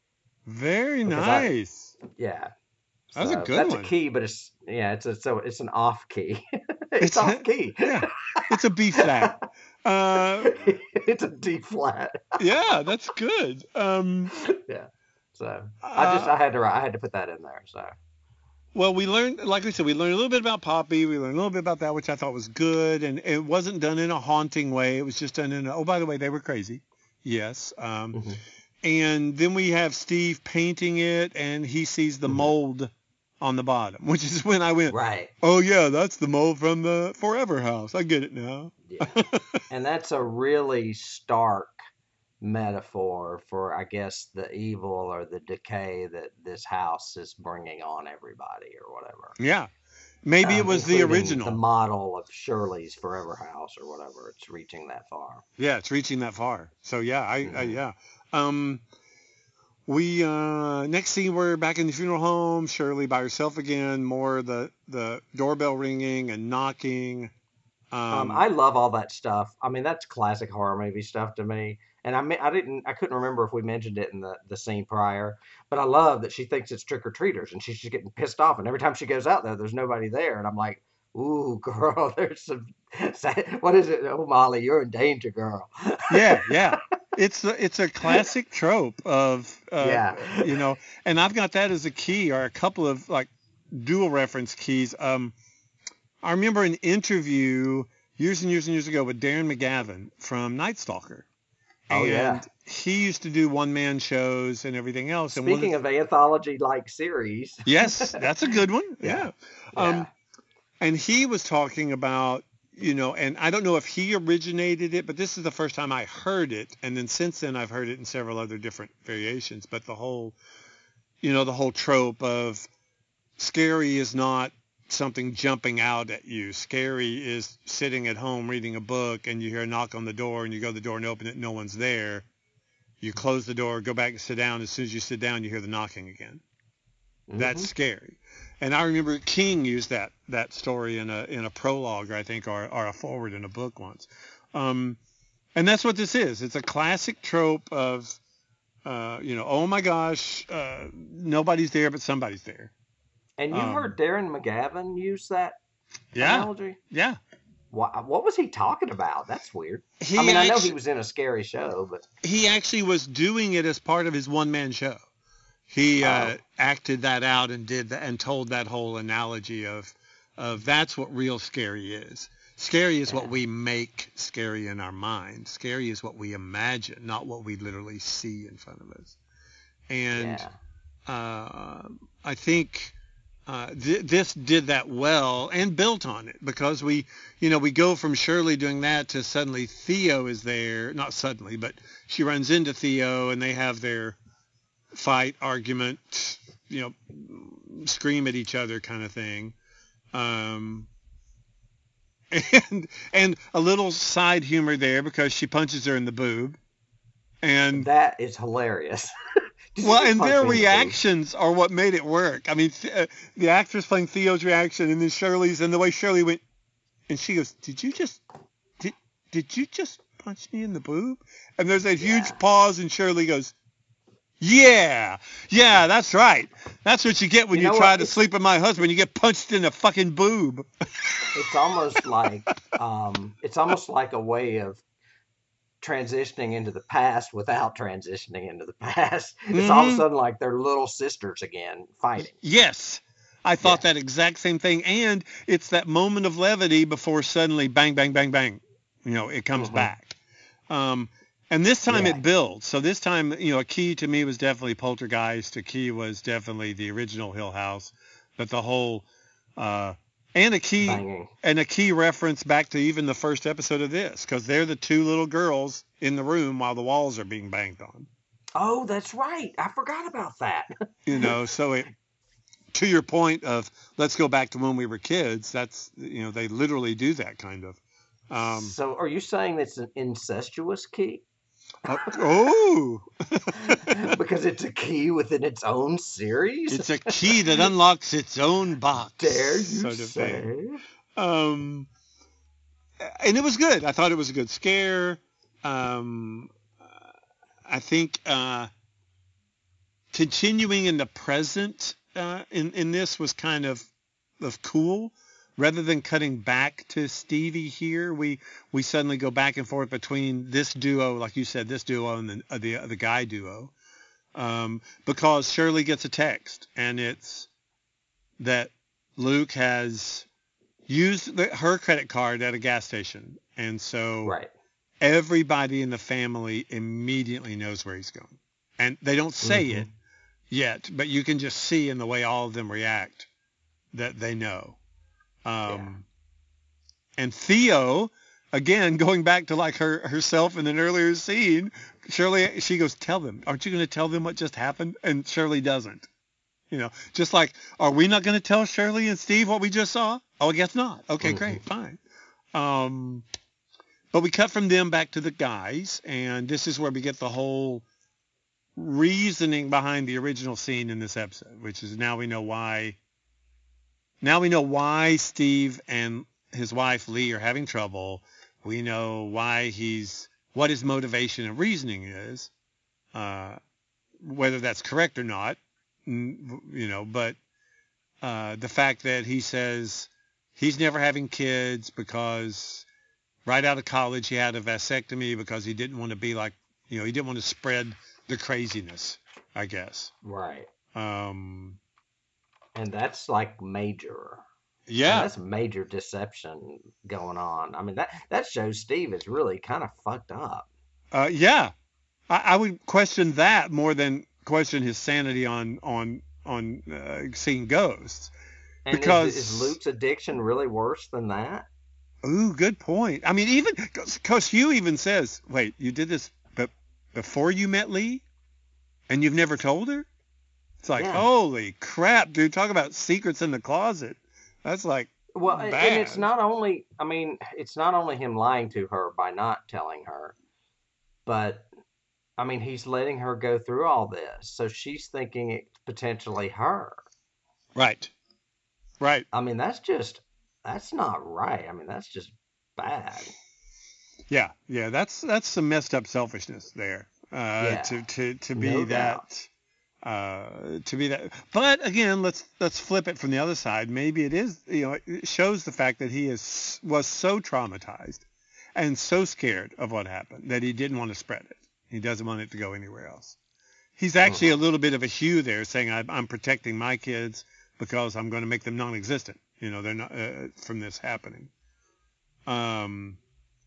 Very Because I, nice. yeah. That was a So good that's a one. key, but it's, yeah, it's a, so it's an off key. It's It's a, off key. yeah. It's a B flat. Uh, It's a D flat. yeah, that's good. Um, Yeah. So I just uh, I had to write- I had to put that in there. So well, we learned, like we said, we learned a little bit about Poppy. We learned a little bit about that, which I thought was good. And it wasn't done in a haunting way. It was just done in a, oh, by the way, they were crazy. Yes. Um, hmm and then we have Steve painting it, and he sees the hmm mold on the bottom, which is when I went, right. oh, yeah, that's the mold from the Forever House. I get it now. Yeah. And that's a really stark metaphor for, I guess, the evil or the decay that this house is bringing on everybody or whatever. Yeah. Maybe it Um, was the including the original. model of Shirley's Forever House or whatever. It's reaching that far. Yeah, it's reaching that far. So, yeah, I, I hmm yeah. Um, we, uh, next scene, we're back in the funeral home. Shirley by herself again. More the, the doorbell ringing and knocking. Um, Um, I love all that stuff. I mean, that's classic horror movie stuff to me. And I mean, I didn't, I couldn't remember if we mentioned it in the, the scene prior, but I love that she thinks it's trick or treaters and she's just getting pissed off. And every time she goes out there, there's nobody there. And I'm like, ooh, girl, there's some, what is it? Oh, Molly, you're in danger, girl. yeah, yeah. It's a, it's a classic trope of, uh, Yeah. you know, and I've got that as a key or a couple of like dual reference keys. Um, I remember an interview years and years and years ago with Darren McGavin from Night Stalker. Oh, And yeah. he used to do one-man shows and everything else. And one Speaking of anthology-like series. yes, that's a good one. Yeah. Yeah. Um, Yeah. and he was talking about, you know, and I don't know if he originated it, but this is the first time I heard it. And then since then I've heard it in several other different variations. But the whole, you know, the whole trope of scary is not something jumping out at you. Scary is sitting at home reading a book and you hear a knock on the door and you go to the door and open it, no one's there. You close the door, go back and sit down. As soon as you sit down, you hear the knocking again. That's hmm scary. And I remember King used that that story in a in a prologue, I think, or or a forward in a book once. Um, and that's what this is. It's a classic trope of, uh, you know, oh my gosh, uh, nobody's there, but somebody's there. And you Um, heard Darren McGavin use that yeah, analogy? yeah. What, what was he talking about? That's weird. He I mean, I know actu- he was in a scary show, but he actually was doing it as part of his one-man show. He uh, oh, acted that out and did that and told that whole analogy of of that's what real scary is. Scary is what yeah, we make scary in our mind. Scary is what we imagine, not what we literally see in front of us. And yeah, uh, I think uh, th- this did that well and built on it because we, you know, we go from Shirley doing that to suddenly Theo is there. Not suddenly, but she runs into Theo and they have their fight, argument, you know, scream at each other kind of thing. Um, and and a little side humor there because she punches her in the boob. And that is hilarious. Did you well, just and punch their me in the boob? reactions are what made it work. I mean, th- uh, the actress playing Theo's reaction and then Shirley's and the way Shirley went and she goes, "Did you just did did you just punch me in the boob? And there's that Yeah. huge pause, and Shirley goes, yeah, yeah, that's right. That's what you get when You you, know try what? to It's, sleep with my husband. You get punched in the fucking boob. it's almost like um, it's almost like a way of transitioning into the past without transitioning into the past. It's all of a Mm-hmm. sudden like they're little sisters again fighting. Yes. I Yeah. thought that exact same thing. And it's that moment of levity before suddenly bang, bang, bang, bang. You know, it comes hmm back. Um, and this time Yeah. it builds. So this time, you know, a key to me was definitely Poltergeist. A key was definitely the original Hill House. But the whole, uh, and a key, Banging. and a key reference back to even the first episode of this, because they're the two little girls in the room while the walls are being banged on. Oh, that's right. I forgot about that. You know, so it, to your point of let's go back to when we were kids, that's, you know, they literally do that kind of. Um, So are you saying it's an incestuous key? uh, oh, Because it's a key within its own series? it's a key that unlocks its own box. Dare you sort of say? thing. Um, and it was good. I thought it was a good scare. Um, I think uh, continuing in the present uh, in in this was kind of of cool. Rather than cutting back to Stevie here, we we suddenly go back and forth between this duo, like you said, this duo and the uh, the, uh, the guy duo, um, because Shirley gets a text, and it's that Luke has used the, her credit card at a gas station, and so Right. everybody in the family immediately knows where he's going, and they don't say Mhm. it yet, but you can just see in the way all of them react that they know. Um, and Theo, again, going back to like her herself in an earlier scene, Shirley, she goes, tell them, aren't you going to tell them what just happened? And Shirley doesn't. You know, just like, are we not going to tell Shirley and Steve what we just saw? Oh, I guess not. Okay, Mhm. great, fine. Um, but we cut from them back to the guys, and this is where we get the whole reasoning behind the original scene in this episode, which is now we know why. Now we know why Steve and his wife Lee are having trouble. We know why he's, what his motivation and reasoning is, uh, whether that's correct or not, you know, but uh, the fact that he says he's never having kids because right out of college he had a vasectomy because he didn't want to be like, you know, he didn't want to spread the craziness, I guess. Right. Um, And that's like major. I mean, yeah. that's major deception going on. I mean, that, that shows Steve is really kind of fucked up. Uh, yeah. I, I would question that more than question his sanity on on on uh, seeing ghosts. And Because is, is Luke's addiction really worse than that? ooh, good point. I mean, even because Hugh even says, "Wait, you did this, but before you met Lee, and you've never told her." It's like, Yeah. holy crap, dude! Talk about secrets in the closet. That's like Well, and bad. and it's not only, I mean, it's not only him lying to her by not telling her, but I mean, he's letting her go through all this. So she's thinking it's potentially her. Right. Right. I mean, that's just, that's not right. I mean, that's just bad. Yeah. Yeah. That's that's some messed up selfishness there. Uh, Yeah. To to to be No doubt. that. Uh, to be that, but again, let's let's flip it from the other side. Maybe it is, you know, it shows the fact that he is was so traumatized and so scared of what happened that he didn't want to spread it. He doesn't want it to go anywhere else. He's actually a little bit of a Hugh there, saying I'm, I'm protecting my kids because I'm going to make them non-existent. You know, they're not uh, from this happening. Um.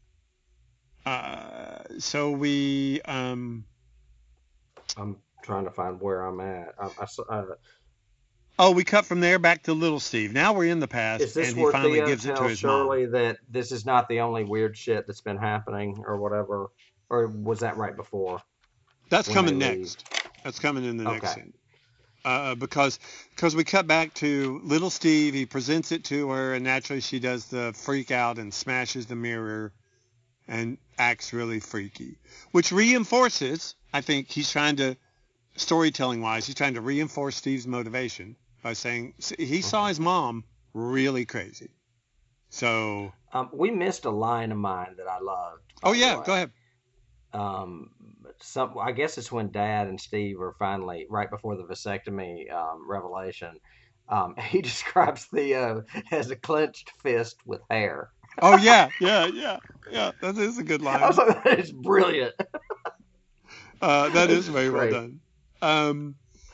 Uh. So we um. I'm trying to find where I'm at. I, I, s- uh, Oh, we cut from there back to Little Steve. Now we're in the past, is this and he where finally Theo gives it to tells his mom. Shirley that this is not the only weird shit that's been happening or whatever? Or was that right before? That's when coming they leave? next. That's coming in the next Okay. scene. Uh, because because we cut back to Little Steve. He presents it to her, and naturally she does the freak out and smashes the mirror and acts really freaky, which reinforces, I think, he's trying to, storytelling-wise, he's trying to reinforce Steve's motivation by saying he saw his mom really crazy. So, Um, we missed a line of mine that I loved, oh by the yeah, go way. ahead. Um, some I guess it's when Dad and Steve are finally right before the vasectomy um, revelation. Um, he describes Theo as a clenched fist with hair. Oh yeah, yeah, yeah, yeah. That is a good I was line. like, that is brilliant. Uh, that This is is very well great. done. Um,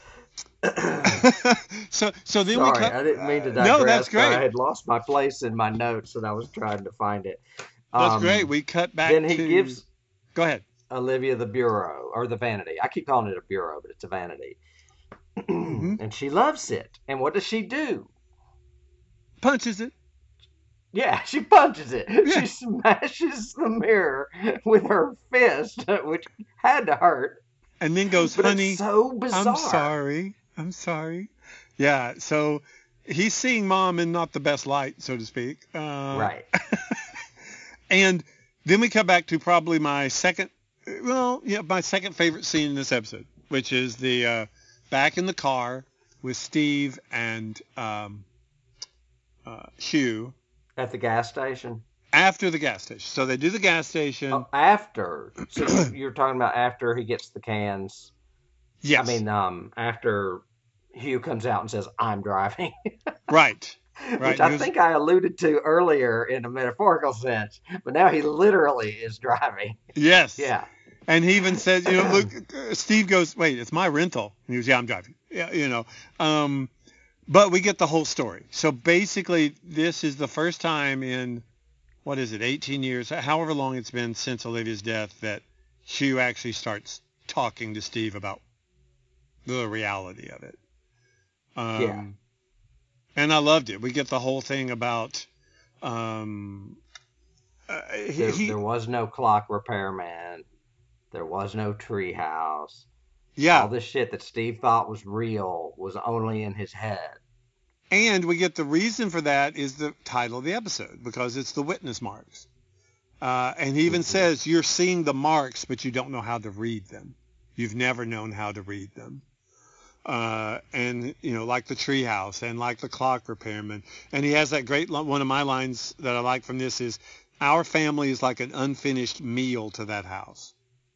so so then we Sorry, cut. I didn't mean to Uh, no, that's digress, but I great. had lost my place in my notes and I was trying to find it. That's great. Um, We cut then back he to. gives Go ahead. Olivia the bureau or the vanity. I keep calling it a bureau, but it's a vanity. Hmm. And she loves it. And what does she do? Punches it. Yeah, she punches it. Yeah, She smashes the mirror with her fist, which had to hurt, and then goes, but it's "Honey, so I'm bizarre. sorry. I'm sorry." Yeah. So he's seeing mom in not the best light, so to speak. Uh, Right. and then we come back to probably my second, well, yeah, my second favorite scene in this episode, which is the uh, back in the car with Steve and um, uh, Hugh At the gas station. after the gas station. So they do the gas Oh, station. after. So you, you're talking about after he gets the cans. I Yes. mean, um, after Hugh comes out and says, I'm driving, Right. which Right. I He was, think I alluded to earlier in a metaphorical sense, but now he literally is driving. yes. Yeah. And he even said, you know, look, uh, Steve goes, wait, it's my rental. And he goes, yeah, I'm driving. Yeah, you know. Um, but we get the whole story. So basically, this is the first time in, what is it, eighteen years, however long it's been since Olivia's death, that Hugh actually starts talking to Steve about the reality of it. Yeah. Um, and I loved it. We get the whole thing about, um, uh, he, There, he, there was no clock repairman. There was no treehouse. yeah. All this shit that Steve thought was real was only in his head. And we get the reason for that is the title of the episode, because it's the witness marks. Uh, and he even Hmm. says you're seeing the marks, but you don't know how to read them. You've never known how to read them. Uh, and, you know, like the treehouse and like the clock repairman. And he has that great, one of my lines that I like from this is, our family is like an unfinished meal to that house.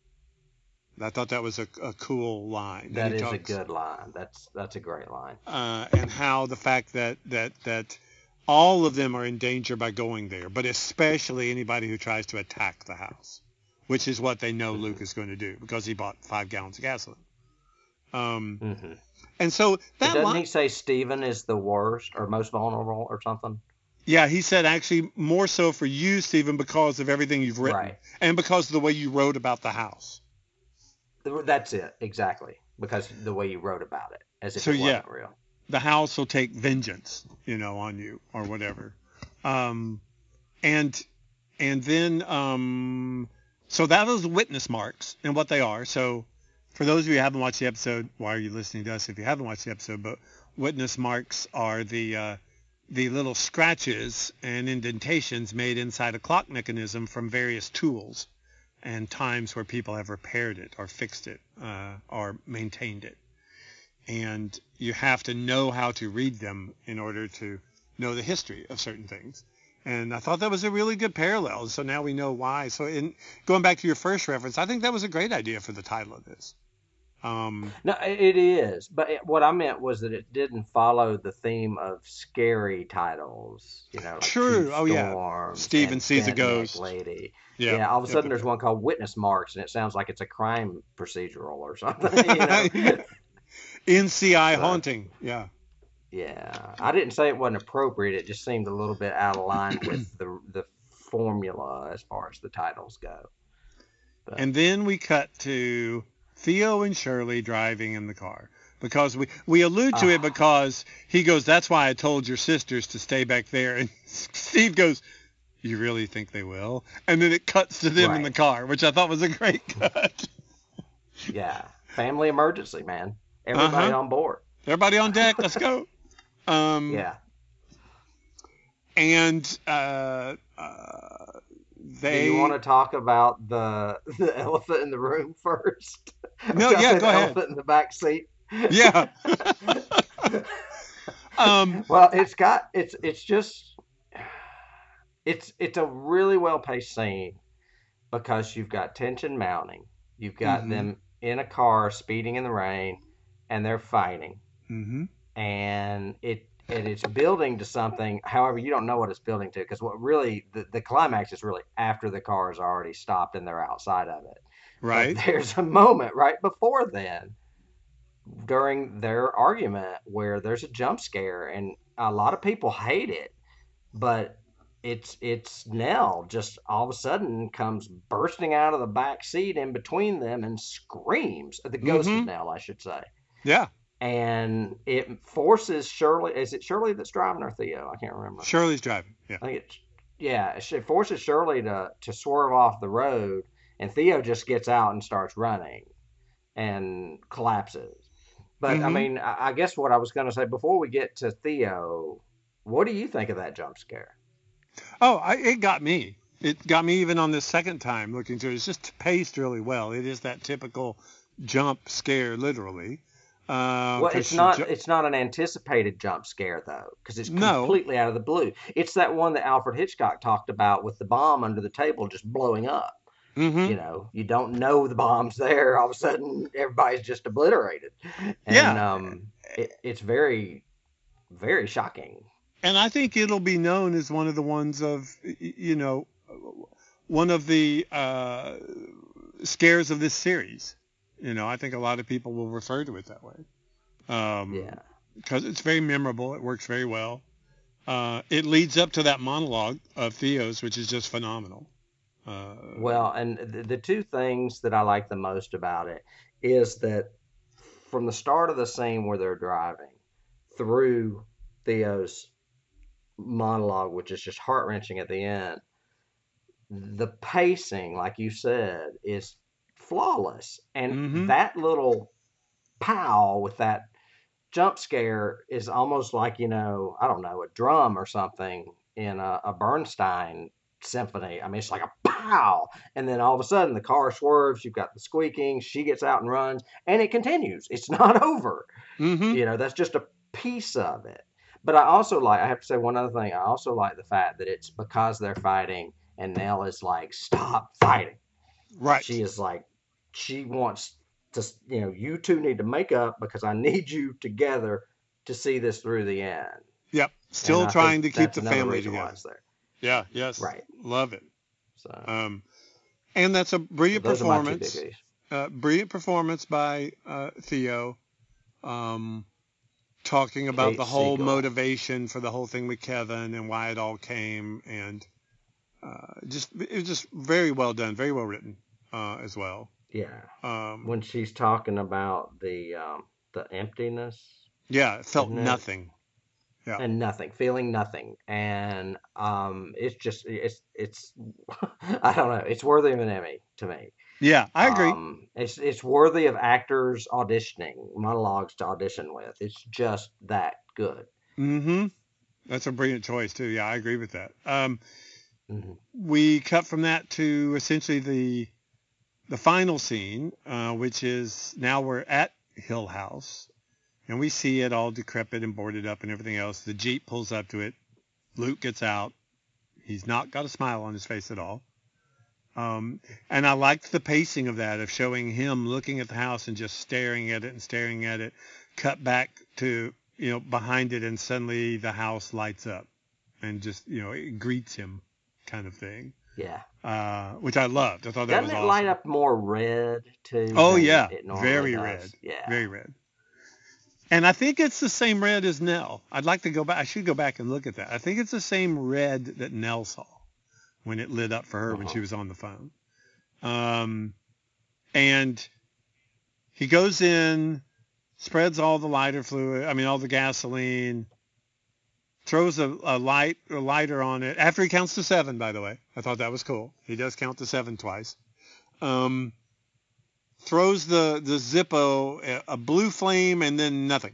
I thought that was a, a cool line. And That he is a talks, good line. That's that's a great line. uh, and how the fact that, that, that all of them are in danger by going there, but especially anybody who tries to attack the house, which is what they know Luke Hmm. is going to do because he bought five gallons of gasoline. Um, Hmm. and so But that doesn't line, he say Stephen is the worst or most vulnerable or something? yeah, he said actually more so for you, Stephen, because of everything you've written Right. and because of the way you wrote about the house. That's it, exactly. Because the way you wrote about it, as if So it yeah, wasn't real. the house will take vengeance, you know, on you or whatever. Um, and and then um, so that was witness marks and what they are. So for those of you who haven't watched the episode, why are you listening to us if you haven't watched the episode? But witness marks are the uh, the little scratches and indentations made inside a clock mechanism from various tools and times where people have repaired it or fixed it uh, or maintained it. And you have to know how to read them in order to know the history of certain things. And I thought that was a really good parallel. So now we know why. So in going back to your first reference, I think that was a great idea for the title of this. Um, No, i- it is. But it, what I meant was that it didn't follow the theme of scary titles, you know, like Two true. Oh yeah. Storms Steven and sees a Bent Neck ghost. Lady. Yeah. Yeah, all of a Yep, sudden yep, there's one called Witness Marks, and it sounds like it's a crime procedural or something, you know? yep. N C I So, haunting. Yeah. yeah. I didn't say it wasn't appropriate. It just seemed a little bit out of line with the the formula as far as the titles go. But, And then we cut to Theo and Shirley driving in the car. Because we, we allude to it ah, because he goes, that's why I told your sisters to stay back there. And Steve goes, you really think they will? And then it cuts to them in the right. car, which I thought was a great cut. Yeah. Family emergency, man. Everybody Uh-huh. on board. Everybody on deck, let's go. Um, Yeah. and uh, uh, Do you want they, to talk about the the elephant in the room first? Or no, should I yeah, say go the ahead. elephant in the back seat? Yeah. um, Well, it's got it's it's just it's it's a really well paced scene because you've got tension mounting. You've got Mm-hmm. them in a car speeding in the rain, and they're fighting, Mm-hmm. and it and it's building to something. However, you don't know what it's building to because what really the, the climax is really after the car is already stopped and they're outside of it. But Right. there's a moment right before then during their argument where there's a jump scare and a lot of people hate it, but it's it's Nell just all of a sudden comes bursting out of the back seat in between them and screams, the ghost of Mm-hmm. Nell, I should say. Yeah. And it forces Shirley, is it Shirley that's driving or Theo? I can't remember. Shirley's driving. Yeah. I think it's, yeah, it forces Shirley to, to swerve off the road, and Theo just gets out and starts running and collapses. But I Mm-hmm. mean, I, I guess what I was going to say before we get to Theo, what do you think of that jump scare? Oh, I, it got me. It got me even on the second time looking through it. It's just paced really well. It is that typical jump scare, literally. Uh, Well, 'cause it's she not ju- it's not an anticipated jump scare though, because it's no. completely out of the blue. It's that one that Alfred Hitchcock talked about with the bomb under the table just blowing up. Mm-hmm. You know, you don't know the bomb's there. All of a sudden, everybody's just obliterated, and Yeah. um, it, it's very, very shocking. And I think it'll be known as one of the ones of, you know, one of the uh, scares of this series. You know, I think a lot of people will refer to it that way. Um, Yeah. because it's very memorable. It works very well. Uh, it leads up to that monologue of Theo's, which is just phenomenal. Uh, Well, and the, the two things that I like the most about it is that from the start of the scene where they're driving through Theo's monologue, which is just heart wrenching at the end, the pacing, like you said, is flawless. And mm-hmm. that little pow with that jump scare is almost like, you know, I don't know, a drum or something in a, a Bernstein symphony. I mean, it's like a pow. And then all of a sudden the car swerves, you've got the squeaking, she gets out and runs, and it continues. It's not over. Mm-hmm. You know, that's just a piece of it. But I also like, I have to say one other thing. I also like the fact that it's because they're fighting and Nell is like, stop fighting. Right. She is like, she wants to, you know, you two need to make up because I need you together to see this through the end. Yep. And Still I think trying to keep that's the another family reason why together. it's there. Yeah. Yes. Right. Love it. So, Um, and that's a so brilliant those are my two performance. biggies. Uh, brilliant performance by uh, Theo. Um, talking about Kate the whole Siegel. motivation for the whole thing with Kevin and why it all came, and uh, just it was just very well done, very well written uh, as well. Yeah. Um, When she's talking about the um, the emptiness, yeah, it felt isn't it? nothing. Yeah. And nothing, feeling nothing, and um, it's just it's it's I don't know, it's worthy of an Emmy to me. Yeah, I agree. Um, it's it's worthy of actors auditioning monologues to audition with. It's just that good. Mm-hmm. That's a brilliant choice too. Yeah, I agree with that. Um, hmm we cut from that to essentially the the final scene, uh, which is now we're at Hill House. And we see it all decrepit and boarded up and everything else. The Jeep pulls up to it. Luke gets out. He's not got a smile on his face at all. Um, and I liked the pacing of that, of showing him looking at the house and just staring at it and staring at it. Cut back to, you know, behind it, and suddenly the house lights up and just, you know, it greets him kind of thing. Yeah. Uh, which I loved. I thought that Doesn't was it awesome. light up more red too? Oh, than yeah. it normally Very does? red. Yeah. Very red. And I think it's the same red as Nell. I'd like to go back. I should go back and look at that. I think it's the same red that Nell saw when it lit up for her uh-huh. when she was on the phone. Um, and he goes in, spreads all the lighter fluid, I mean, all the gasoline, throws a, a light, a lighter on it. After he counts to seven, by the way. I thought that was cool. He does count to seven twice. Um, throws the, the Zippo, a, a blue flame, and then nothing.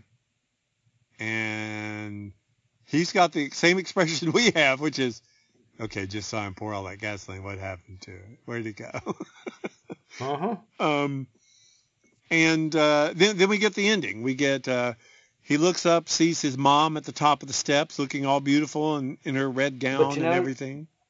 And he's got the same expression we have, which is, okay, just saw him pour all that gasoline. What happened to it? Where'd it go? Uh-huh. um, and uh, then, then we get the ending. We get, uh, he looks up, sees his mom at the top of the steps looking all beautiful in, in her red gown you and know, everything.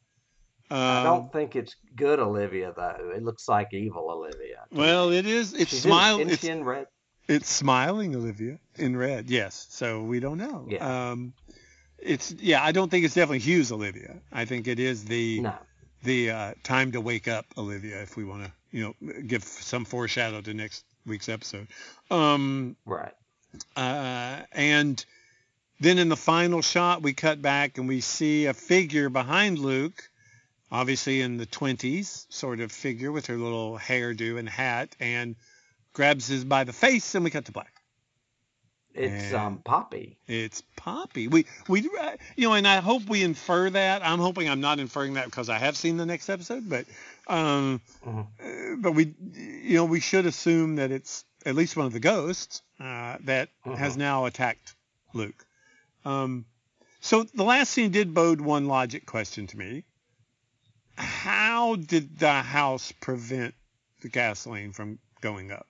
I Um, don't think it's good Olivia though. It looks like evil Olivia to well, me. it is. It's She's in. smile. Isn't she It's in red? it's smiling Olivia in red. Yes. So we don't know. Yeah. Um, it's yeah. I don't think it's definitely Hughes Olivia. I think it is the No. the uh, time to wake up Olivia. If we want to, you know, give some foreshadow to next week's episode. Um, Right. uh, and then in the final shot, we cut back and we see a figure behind Luke, obviously in the twenties sort of figure with her little hairdo and hat, and grabs his by the face, and we cut to black. It's And um Poppy. it's Poppy. We we uh, you know, and I hope we infer that. I'm hoping I'm not inferring that because I have seen the next episode, but um, Mhm. uh, but we you know we should assume that it's at least one of the ghosts uh, that has Mhm. now attacked Luke. Um, so the last scene did bode one logic question to me. How did the house prevent the gasoline from going up?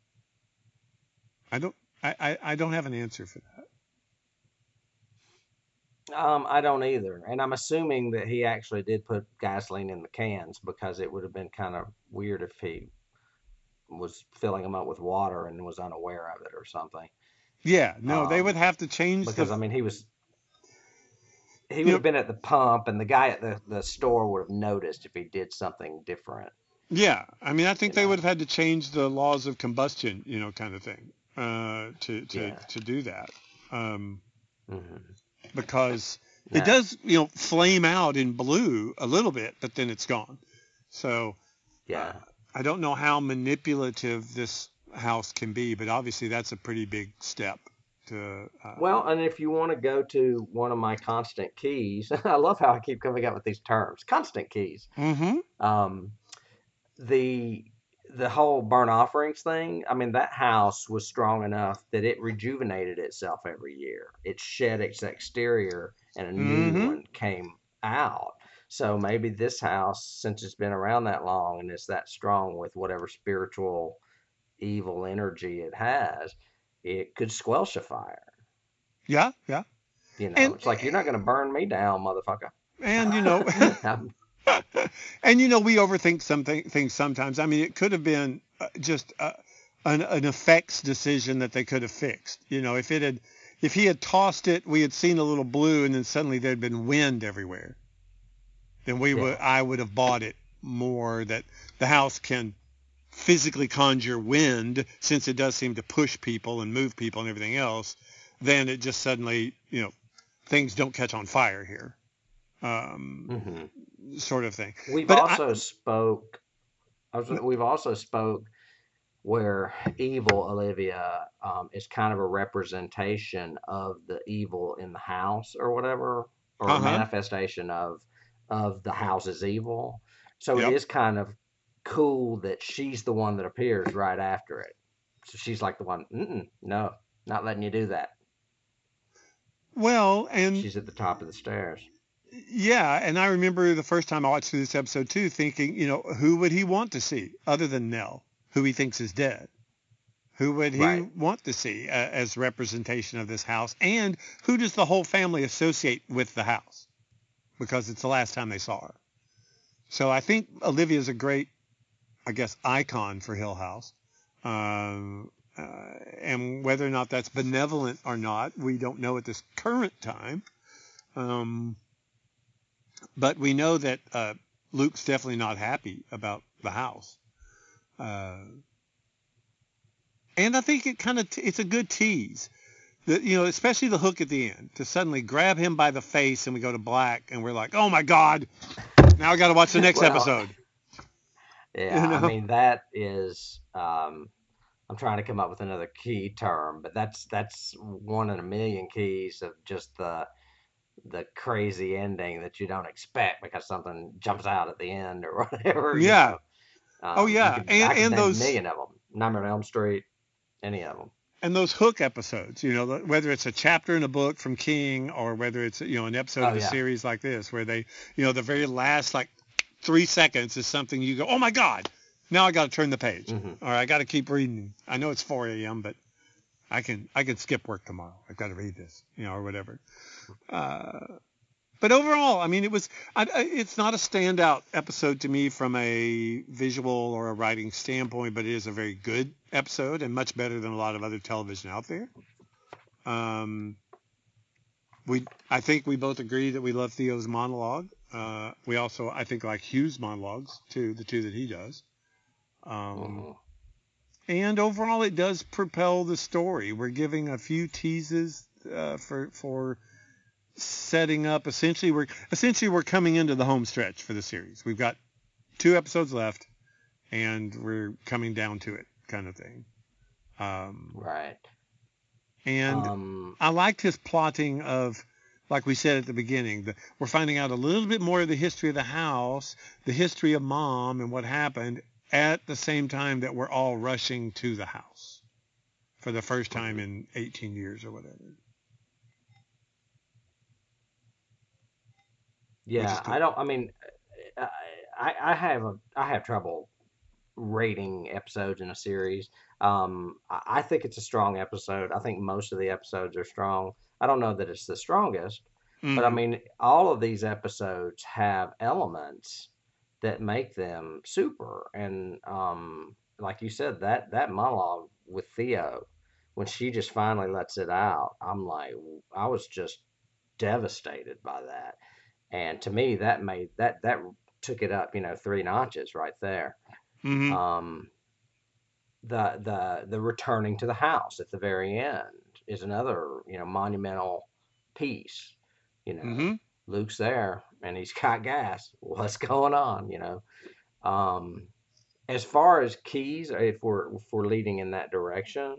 I don't I, I, I don't have an answer for that. Um, I don't either, and I'm assuming that he actually did put gasoline in the cans because it would have been kind of weird if he was filling them up with water and was unaware of it or something. Yeah, no, they would Um, have to change the because I mean, he was he you would know have been at the pump, and the guy at the the store would have noticed if he did something different. yeah, I mean I think You they would know? have had to change the laws of combustion, you know, kind of thing, uh, to to Yeah. to do that. Um, Hmm. because it No. does, you know, flame out in blue a little bit, but then it's gone. So uh, Yeah. I don't know how manipulative this house can be, but obviously that's a pretty big step to. Uh, Well, and if you want to go to one of my constant keys, I love how I keep coming up with these terms. Constant keys. mm-hmm. Um, the the whole burnt offerings thing, I mean, that house was strong enough that it rejuvenated itself every year. It shed its exterior and a new Mm-hmm. one came out. So maybe this house, since it's been around that long and it's that strong with whatever spiritual evil energy it has, it could squelch a fire. Yeah, yeah, You know, and it's like, you're not going to burn me down, motherfucker. and you know. Um, And you know, we overthink some th- things sometimes. I mean, it could have been uh, just uh, an, an effects decision that they could have fixed. You know, if it had, if he had tossed it, we had seen a little blue, and then suddenly there'd been wind everywhere. Then we would, yeah. I would have bought it more that the house can physically conjure wind, since it does seem to push people and move people and everything else. Then it just suddenly, you know, things don't catch on fire here, um, Hmm. sort of thing. We've But I, also spoke. I was, we've also spoke where evil Olivia um, is kind of a representation of the evil in the house or whatever, or a uh huh, manifestation of of the house's evil. So it yep. is kind of cool that she's the one that appears right after it. So she's like the one. Mm-mm, no, not letting you do that. Well, and She's at the top of the stairs. yeah, and I remember the first time I watched through this episode too, thinking, you know, who would he want to see other than Nell, who he thinks is dead? Who would he Right. want to see uh, as representation of this house? And who does the whole family associate with the house? Because it's the last time they saw her. So I think Olivia's a great, I guess, icon for Hill House. Um, uh, and whether or not that's benevolent or not, we don't know at this current time. Um, But we know that uh, Luke's definitely not happy about the house. Uh, and I think it kind of t- it's a good tease. The, you know, especially the hook at the end to suddenly grab him by the face and we go to black and we're like, oh my God, now I got to watch the next Well, episode. yeah, You I know? mean that is um I'm trying to come up with another key term, but that's that's one in a million keys of just the the crazy ending that you don't expect because something jumps out at the end or whatever, you Yeah. know. Oh Um, you yeah. could And, I could and name a those, million of them. Nightmare on Elm Street, any of them. and those hook episodes, you know, whether it's a chapter in a book from King or whether it's, you know, an episode Oh of a yeah. series like this where they, you know, the very last like three seconds is something you go, oh my God, now I got to turn the page Hmm. or I got to keep reading. I know it's four a.m., but I can, I can skip work tomorrow. I've got to read this, you know, or whatever. Uh, But overall, I mean, it was, I, I, it's not a standout episode to me from a visual or a writing standpoint, but it is a very good episode and much better than a lot of other television out there. Um, we, I think we both agree that we love Theo's monologue. Uh, we also, I think, like Hugh's monologues too, the two that he does. Um, Mm-hmm. And overall, it does propel the story. We're giving a few teases uh, for for setting up. Essentially, we're essentially we're coming into the home stretch for the series. We've got two episodes left, and we're coming down to it, kind of thing. Um, Right. and Um, I liked his plotting of, like we said at the beginning, the, we're finding out a little bit more of the history of the house, the history of Mom, and what happened, at the same time that we're all rushing to the house for the first time in eighteen years or whatever. yeah, I don't. I mean, I, I I have a I have trouble rating episodes in a series. Um, I, I think it's a strong episode. I think most of the episodes are strong. I don't know that it's the strongest, but I Mm-hmm. mean, all of these episodes have elements that make them super. And um, like you said, that that monologue with Theo, when she just finally lets it out, I'm like, I was just devastated by that. And to me, that made that that took it up, you know, three notches right there. Mm-hmm. Um, the the the returning to the house at the very end is another, you know, monumental piece. You know, Mm-hmm. Luke's there and he's got gas. What's going on? You know, um, as far as keys, if we're if we're leading in that direction,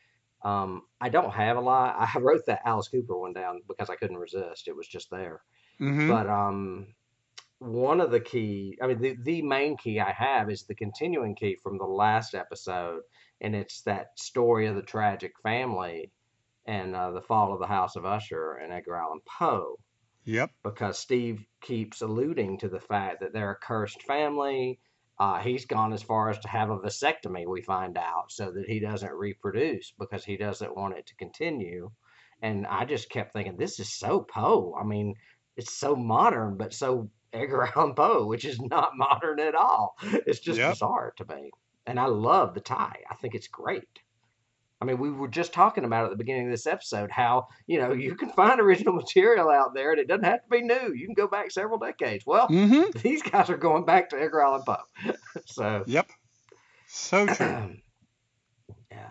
um, I don't have a lot. I wrote that Alice Cooper one down because I couldn't resist. It was just there. Mm-hmm. But um, one of the key, I mean, the, the main key I have is the continuing key from the last episode, and it's that story of the tragic family and uh, the fall of the House of Usher and Edgar Allan Poe, Yep. because Steve keeps alluding to the fact that they're a cursed family. Uh, he's gone as far as to have a vasectomy, we find out, so that he doesn't reproduce because he doesn't want it to continue. And I just kept thinking, this is so Poe. I mean, it's so modern, but so Edgar Allan Poe, which is not modern at all. It's just Yep. bizarre to me. And I love the tie. I think it's great. I mean, we were just talking about at the beginning of this episode how, you know, you can find original material out there and it doesn't have to be new. You can go back several decades. Well, Mm-hmm. these guys are going back to Edgar Allan Poe. So, Yep. So true. yeah.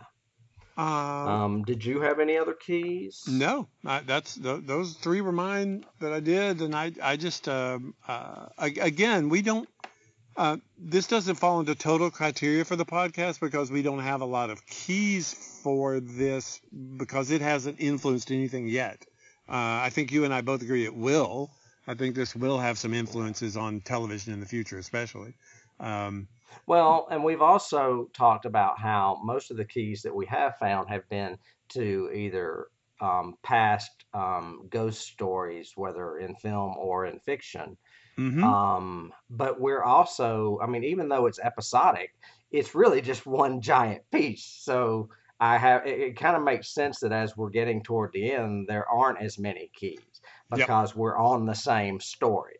Uh, Um, did you have any other keys? no, I, that's th- those three were mine that I did, and I I just um, uh, ag- again we don't. Uh, this doesn't fall into total criteria for the podcast because we don't have a lot of keys for this because it hasn't influenced anything yet. Uh, I think you and I both agree it will. I think this will have some influences on television in the future, especially. Um, Well, and we've also talked about how most of the keys that we have found have been to either um, past um, ghost stories, whether in film or in fiction. mm-hmm. Um, but we're also, I mean, even though it's episodic, it's really just one giant piece. So I have, it, it kind of makes sense that as we're getting toward the end, there aren't as many keys Yep. because we're on the same story.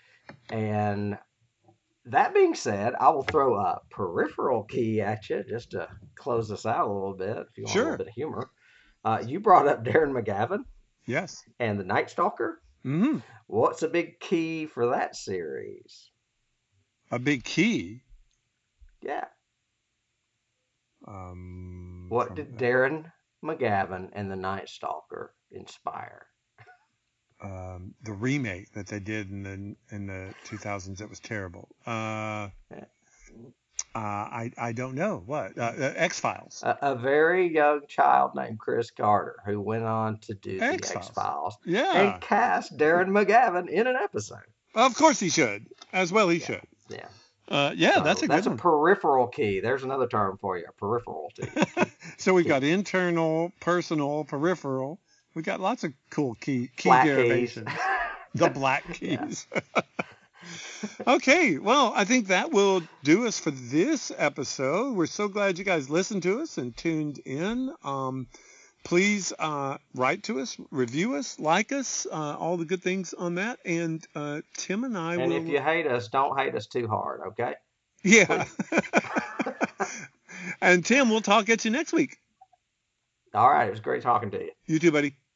And that being said, I will throw a peripheral key at you just to close us out a little bit if you want a Sure. little bit of humor. Uh, you brought up Darren McGavin Yes. and the Night Stalker. Mm-hmm. What's a big key for that series? A big key. Yeah. Um, What from, did Darren McGavin and the Night Stalker inspire? um, the remake that they did in the in the two thousands that was terrible. Uh, Yeah. uh, I I don't know what uh, uh, X Files. A, a very young child named Chris Carter who went on to do the X-Files. X Files Yeah, and cast Darren McGavin in an episode. of course he should. As well he Yeah. should. Yeah. Uh, yeah, So that's a that's good a one. peripheral key. There's another term for you, a peripheral key. So we've key. got internal, personal, peripheral. We got lots of cool key key Flat keys. derivations. The black Yeah. keys. Okay, well, I think that will do us for this episode. We're so glad you guys listened to us and tuned in. Um, please uh, write to us, review us, like us, uh, all the good things on that. And uh, Tim and I And will. if you hate us, don't hate us too hard, okay? Yeah. And Tim, we'll talk at you next week. All right. It was great talking to you. You too, buddy.